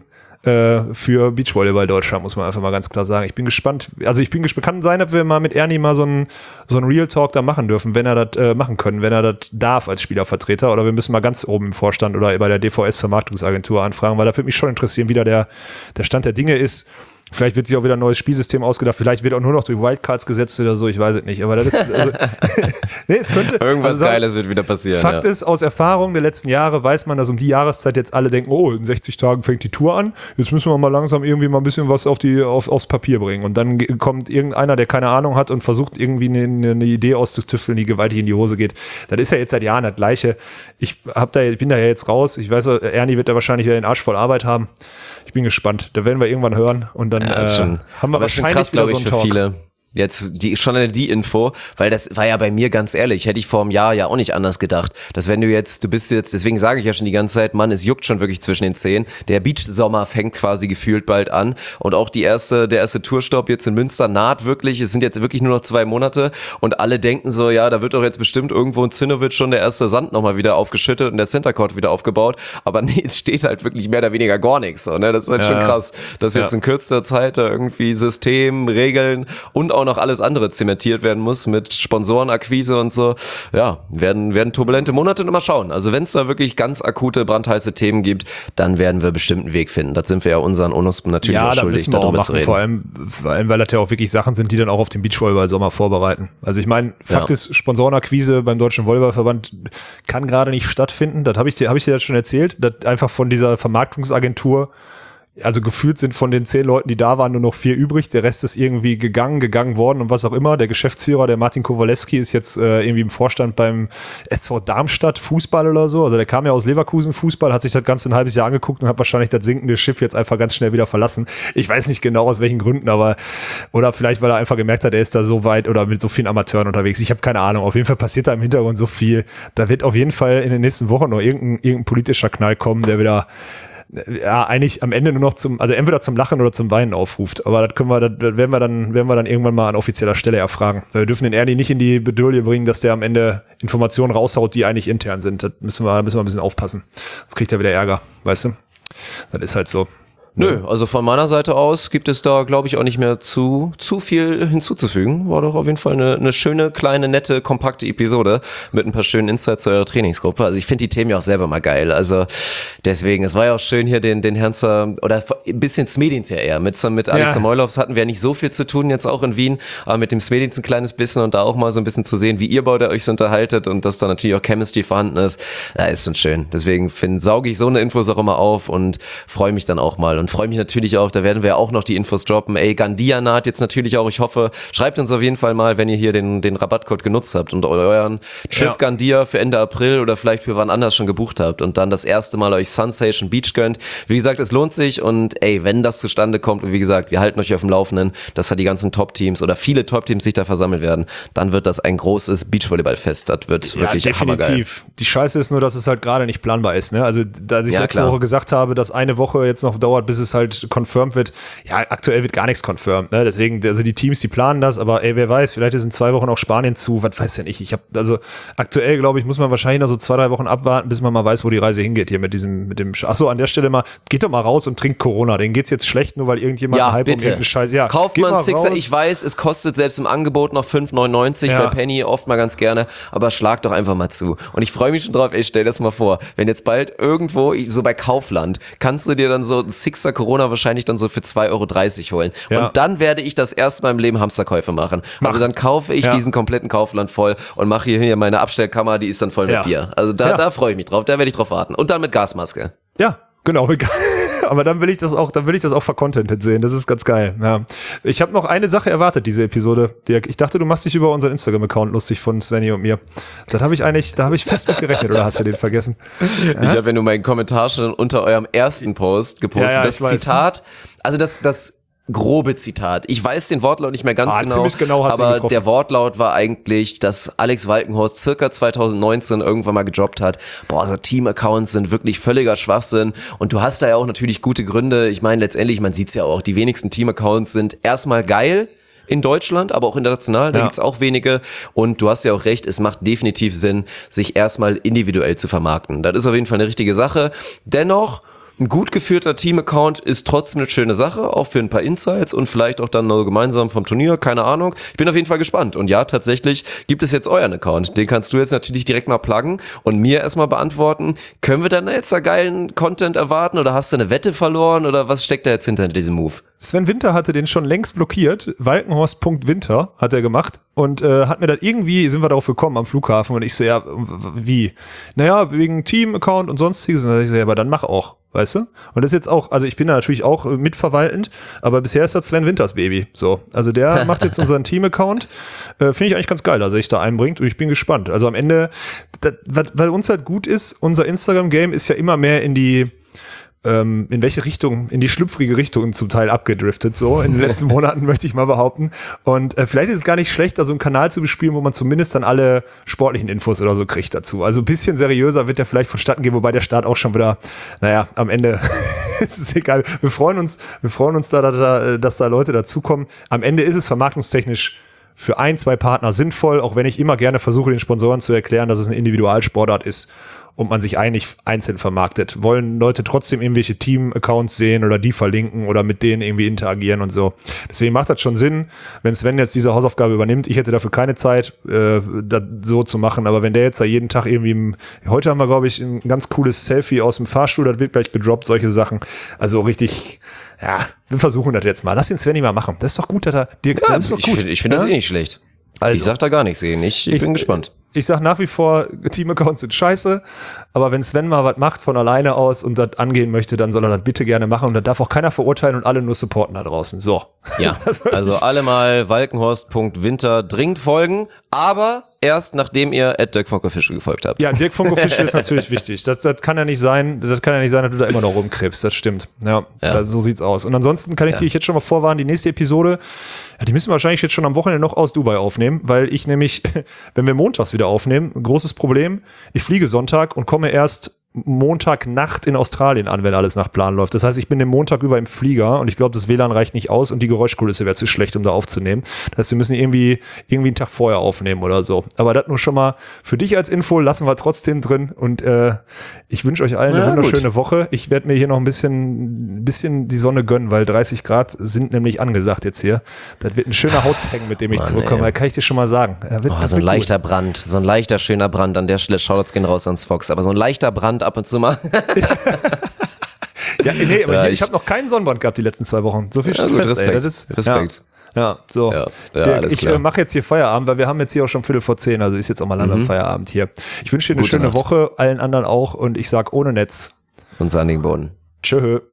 für Beachvolleyball Deutschland, muss man einfach mal ganz klar sagen. Ich bin gespannt. Also kann sein, dass wir mal mit Ernie mal so einen Real Talk da machen dürfen, wenn er das machen können, wenn er das darf als Spielervertreter, oder wir müssen mal ganz oben im Vorstand oder bei der DVS Vermarktungsagentur anfragen, weil da würde mich schon interessieren, wie da der Stand der Dinge ist. Vielleicht wird sich auch wieder ein neues Spielsystem ausgedacht. Vielleicht wird auch nur noch durch Wildcards gesetzt oder so. Ich weiß es nicht. Aber das ist, also, nee, es könnte. Irgendwas Geiles wird wieder passieren. Fakt ist, aus Erfahrung der letzten Jahre weiß man, dass um die Jahreszeit jetzt alle denken, oh, in 60 Tagen fängt die Tour an. Jetzt müssen wir mal langsam irgendwie mal ein bisschen was aufs Papier bringen. Und dann kommt irgendeiner, der keine Ahnung hat und versucht irgendwie eine Idee auszutüffeln, die gewaltig in die Hose geht. Das ist ja jetzt seit Jahren das Gleiche. Ich bin da ja jetzt raus. Ich weiß, Ernie wird da wahrscheinlich wieder den Arsch voll Arbeit haben. Ich bin gespannt. Da werden wir irgendwann hören und dann haben wir wahrscheinlich krass, wieder glaube so ich, einen Talk. für viele. Jetzt schon die Info, weil das war ja bei mir ganz ehrlich, hätte ich vor einem Jahr ja auch nicht anders gedacht. Dass wenn du bist jetzt, deswegen sage ich ja schon die ganze Zeit, Mann, es juckt schon wirklich zwischen den Zehen. Der Beach-Sommer fängt quasi gefühlt bald an und auch der erste Tourstopp jetzt in Münster naht wirklich. Es sind jetzt wirklich nur noch 2 Monate und alle denken so, ja, da wird doch jetzt bestimmt irgendwo in Zinnowitz schon der erste Sand nochmal wieder aufgeschüttet und der Centercourt wieder aufgebaut. Aber nee, es steht halt wirklich mehr oder weniger gar nichts. So, ne? Das ist halt schon krass, dass jetzt in kürzester Zeit da irgendwie System, Regeln und auch noch alles andere zementiert werden muss mit Sponsorenakquise und so. Ja, werden turbulente Monate und mal schauen. Also wenn es da wirklich ganz akute, brandheiße Themen gibt, dann werden wir bestimmt einen Weg finden. Das sind wir ja unseren Onus natürlich auch schuldig, darüber zu reden. Vor allem, weil das ja auch wirklich Sachen sind, die dann auch auf den Beachvolleyball-Sommer vorbereiten. Also ich meine, Fakt ist, Sponsorenakquise beim Deutschen Volleyballverband kann gerade nicht stattfinden. Das habe ich dir das schon erzählt, dass einfach von dieser Vermarktungsagentur, also gefühlt sind von den 10 Leuten, die da waren, nur noch 4 übrig. Der Rest ist irgendwie gegangen worden und was auch immer. Der Geschäftsführer, der Martin Kowalewski, ist jetzt irgendwie im Vorstand beim SV Darmstadt Fußball oder so. Also der kam ja aus Leverkusen Fußball, hat sich das Ganze ein halbes Jahr angeguckt und hat wahrscheinlich das sinkende Schiff jetzt einfach ganz schnell wieder verlassen. Ich weiß nicht genau aus welchen Gründen, aber oder vielleicht, weil er einfach gemerkt hat, er ist da so weit oder mit so vielen Amateuren unterwegs. Ich habe keine Ahnung. Auf jeden Fall passiert da im Hintergrund so viel. Da wird auf jeden Fall in den nächsten Wochen noch irgendein politischer Knall kommen, der wieder eigentlich am Ende nur noch also entweder zum Lachen oder zum Weinen aufruft. Aber das werden wir dann irgendwann mal an offizieller Stelle erfragen. Weil wir dürfen den Ernie nicht in die Bedouille bringen, dass der am Ende Informationen raushaut, die eigentlich intern sind. Das müssen wir ein bisschen aufpassen. Sonst kriegt er wieder Ärger, weißt du? Das ist halt so. Nö, also von meiner Seite aus gibt es da, glaube ich, auch nicht mehr zu viel hinzuzufügen. War doch auf jeden Fall eine schöne, kleine, nette, kompakte Episode mit ein paar schönen Insights zu eurer Trainingsgruppe. Also ich finde die Themen ja auch selber mal geil. Also deswegen, es war ja auch schön hier den Herrn oder ein bisschen Smedins ja eher. Mit Alex Samoilovs hatten wir ja nicht so viel zu tun jetzt auch in Wien, aber mit dem Smedins ein kleines bisschen und da auch mal so ein bisschen zu sehen, wie ihr beide euch so unterhaltet und dass da natürlich auch Chemistry vorhanden ist. Ja, ist schon schön. Deswegen sauge ich so eine Infos auch immer auf und freue mich dann auch mal. Und freue mich natürlich auch, da werden wir auch noch die Infos droppen. Gandia naht jetzt natürlich auch, ich hoffe, schreibt uns auf jeden Fall mal, wenn ihr hier den Rabattcode genutzt habt und euren Trip Gandia für Ende April oder vielleicht für wann anders schon gebucht habt und dann das erste Mal euch Sunsation Beach gönnt. Wie gesagt, es lohnt sich und wenn das zustande kommt und wie gesagt, wir halten euch auf dem Laufenden, dass da die ganzen Top-Teams oder viele Top-Teams sich da versammelt werden, dann wird das ein großes Beachvolleyball-Fest. Das wird wirklich hammergeil. Definitiv. Die Scheiße ist nur, dass es halt gerade nicht planbar ist. Ne? Also da ich letzte Woche gesagt habe, dass eine Woche jetzt noch dauert, bis es halt confirmed wird. Ja, aktuell wird gar nichts confirmed. Ne? Deswegen, also die Teams, die planen das, aber wer weiß, vielleicht ist in 2 Wochen auch Spanien zu, was weiß denn ich. Aktuell, glaube ich, muss man wahrscheinlich noch so 2-3 Wochen abwarten, bis man mal weiß, wo die Reise hingeht hier mit dem Achso, an der Stelle mal, geht doch mal raus und trinkt Corona. Denen geht's jetzt schlecht, nur weil irgendjemand einen Hype um irgendeinen Scheiß. Ja, kauft mal einen Sixer, ich weiß, es kostet selbst im Angebot noch 5,99 bei Penny, oft mal ganz gerne, aber schlag doch einfach mal zu. Und ich freue mich schon drauf, stell das mal vor, wenn jetzt bald irgendwo, so bei Kaufland, kannst du dir dann so einen Sixer Corona wahrscheinlich dann so für 2,30 € holen. Ja. Und dann werde ich das erste Mal im Leben Hamsterkäufe machen. Also dann kaufe ich diesen kompletten Kaufland voll und mache hier meine Abstellkammer, die ist dann voll mit Bier. Also da freue ich mich drauf, da werde ich drauf warten. Und dann mit Gasmaske. Ja, genau. Aber dann will ich das auch vercontentet sehen. Das ist ganz geil. Ja. Ich habe noch eine Sache erwartet, diese Episode. Dirk, ich dachte, du machst dich über unseren Instagram-Account lustig von Svenny und mir. Da habe ich fest mit gerechnet, oder hast du den vergessen? Ja? Ich habe ja nur meinen Kommentar schon unter eurem ersten Post gepostet. Das Zitat, also das grobe Zitat. Ich weiß den Wortlaut nicht mehr ganz genau, aber der Wortlaut war eigentlich, dass Alex Walkenhorst circa 2019 irgendwann mal gedroppt hat, so Team-Accounts sind wirklich völliger Schwachsinn und du hast da ja auch natürlich gute Gründe. Ich meine, letztendlich, man sieht's ja auch, die wenigsten Team-Accounts sind erstmal geil in Deutschland, aber auch international, da gibt's auch wenige und du hast ja auch recht, es macht definitiv Sinn, sich erstmal individuell zu vermarkten. Das ist auf jeden Fall eine richtige Sache. Dennoch ein gut geführter Team-Account ist trotzdem eine schöne Sache, auch für ein paar Insights und vielleicht auch dann noch gemeinsam vom Turnier, keine Ahnung. Ich bin auf jeden Fall gespannt. Und ja, tatsächlich gibt es jetzt euren Account. Den kannst du jetzt natürlich direkt mal pluggen und mir erstmal beantworten, können wir dann jetzt da geilen Content erwarten oder hast du eine Wette verloren oder was steckt da jetzt hinter diesem Move? Sven Winter hatte den schon längst blockiert. Walkenhorst.winter hat er gemacht und hat mir dann irgendwie, sind wir darauf gekommen am Flughafen und ich so, ja, wie? Naja, wegen Team-Account und sonstiges. Und dann ich so, ja, aber dann mach auch, weißt du? Und das ist jetzt auch, also ich bin da natürlich auch mitverwaltend, aber bisher ist das Sven Winters Baby. So, also der macht jetzt unseren Team-Account. Finde ich eigentlich ganz geil, dass er sich da einbringt und ich bin gespannt. Also am Ende, weil uns halt gut ist, unser Instagram-Game ist ja immer mehr in die in welche Richtung, in die schlüpfrige Richtung zum Teil abgedriftet, so in den letzten Monaten, möchte ich mal behaupten. Und vielleicht ist es gar nicht schlecht, da so einen Kanal zu bespielen, wo man zumindest dann alle sportlichen Infos oder so kriegt dazu. Also ein bisschen seriöser wird der vielleicht vonstatten gehen, wobei der Start auch schon wieder, naja, am Ende ist es egal. Wir freuen uns da, dass da Leute dazukommen. Am Ende ist es vermarktungstechnisch für 1-2 Partner sinnvoll, auch wenn ich immer gerne versuche, den Sponsoren zu erklären, dass es eine Individualsportart ist und man sich eigentlich einzeln vermarktet. Wollen Leute trotzdem irgendwelche Team-Accounts sehen oder die verlinken oder mit denen irgendwie interagieren und so. Deswegen macht das schon Sinn, wenn Sven jetzt diese Hausaufgabe übernimmt. Ich hätte dafür keine Zeit, das so zu machen, aber wenn der jetzt da jeden Tag irgendwie, heute haben wir, glaube ich, ein ganz cooles Selfie aus dem Fahrstuhl, das wird gleich gedroppt, solche Sachen. Also richtig, ja, wir versuchen das jetzt mal. Lass den Sven mal machen. Das ist doch gut, dass er dir, Ja, das ist doch gut. Ich finde das eh nicht schlecht. Also, ich sag da gar nichts gegen. Ich bin gespannt. Ich sag nach wie vor, Team-Accounts sind scheiße, aber wenn Sven mal was macht von alleine aus und das angehen möchte, dann soll er das bitte gerne machen und da darf auch keiner verurteilen und alle nur supporten da draußen. So. Ja, also alle mal Walkenhorst.winter dringend folgen, aber erst nachdem ihr @DirkVonkoFischl gefolgt habt. Ja, Dirk Vonkofischl ist natürlich wichtig. Das kann ja nicht sein, dass du da immer noch rumkrebst. Das stimmt. Ja. So sieht's aus. Und ansonsten kann ich dich jetzt schon mal vorwarnen, die nächste Episode, die müssen wir wahrscheinlich jetzt schon am Wochenende noch aus Dubai aufnehmen, weil ich nämlich, wenn wir montags wieder aufnehmen, ein großes Problem, ich fliege Sonntag und komme erst Montagnacht in Australien an, wenn alles nach Plan läuft. Das heißt, ich bin den Montag über im Flieger und ich glaube, das WLAN reicht nicht aus und die Geräuschkulisse wäre zu schlecht, um da aufzunehmen. Das heißt, wir müssen irgendwie einen Tag vorher aufnehmen oder so. Aber das nur schon mal für dich als Info, lassen wir trotzdem drin und ich wünsche euch allen eine wunderschöne Woche. Ich werde mir hier noch ein bisschen die Sonne gönnen, weil 30 Grad sind nämlich angesagt jetzt hier. Das wird ein schöner Hauttang, mit dem ich zurückkomme. Da kann ich dir schon mal sagen. So ein leichter Brand, so ein leichter, schöner Brand. An der Stelle Shoutouts gehen raus ans Fox. Aber so ein leichter Brand ab und zu mal. Ja, nee, aber ich habe noch keinen Sonnenbrand gehabt die letzten 2 Wochen. So viel steht fest, Respekt. ey. Das ist, Respekt. Ja, so. Ja, Dirk, alles klar. ich mache jetzt hier Feierabend, weil wir haben jetzt hier auch schon 9:45, also ist jetzt auch mal langsam Feierabend hier. Ich wünsche dir eine Gute schöne Nacht. Woche, allen anderen auch und ich sag ohne Netz. Und sandigen Boden. Tschö.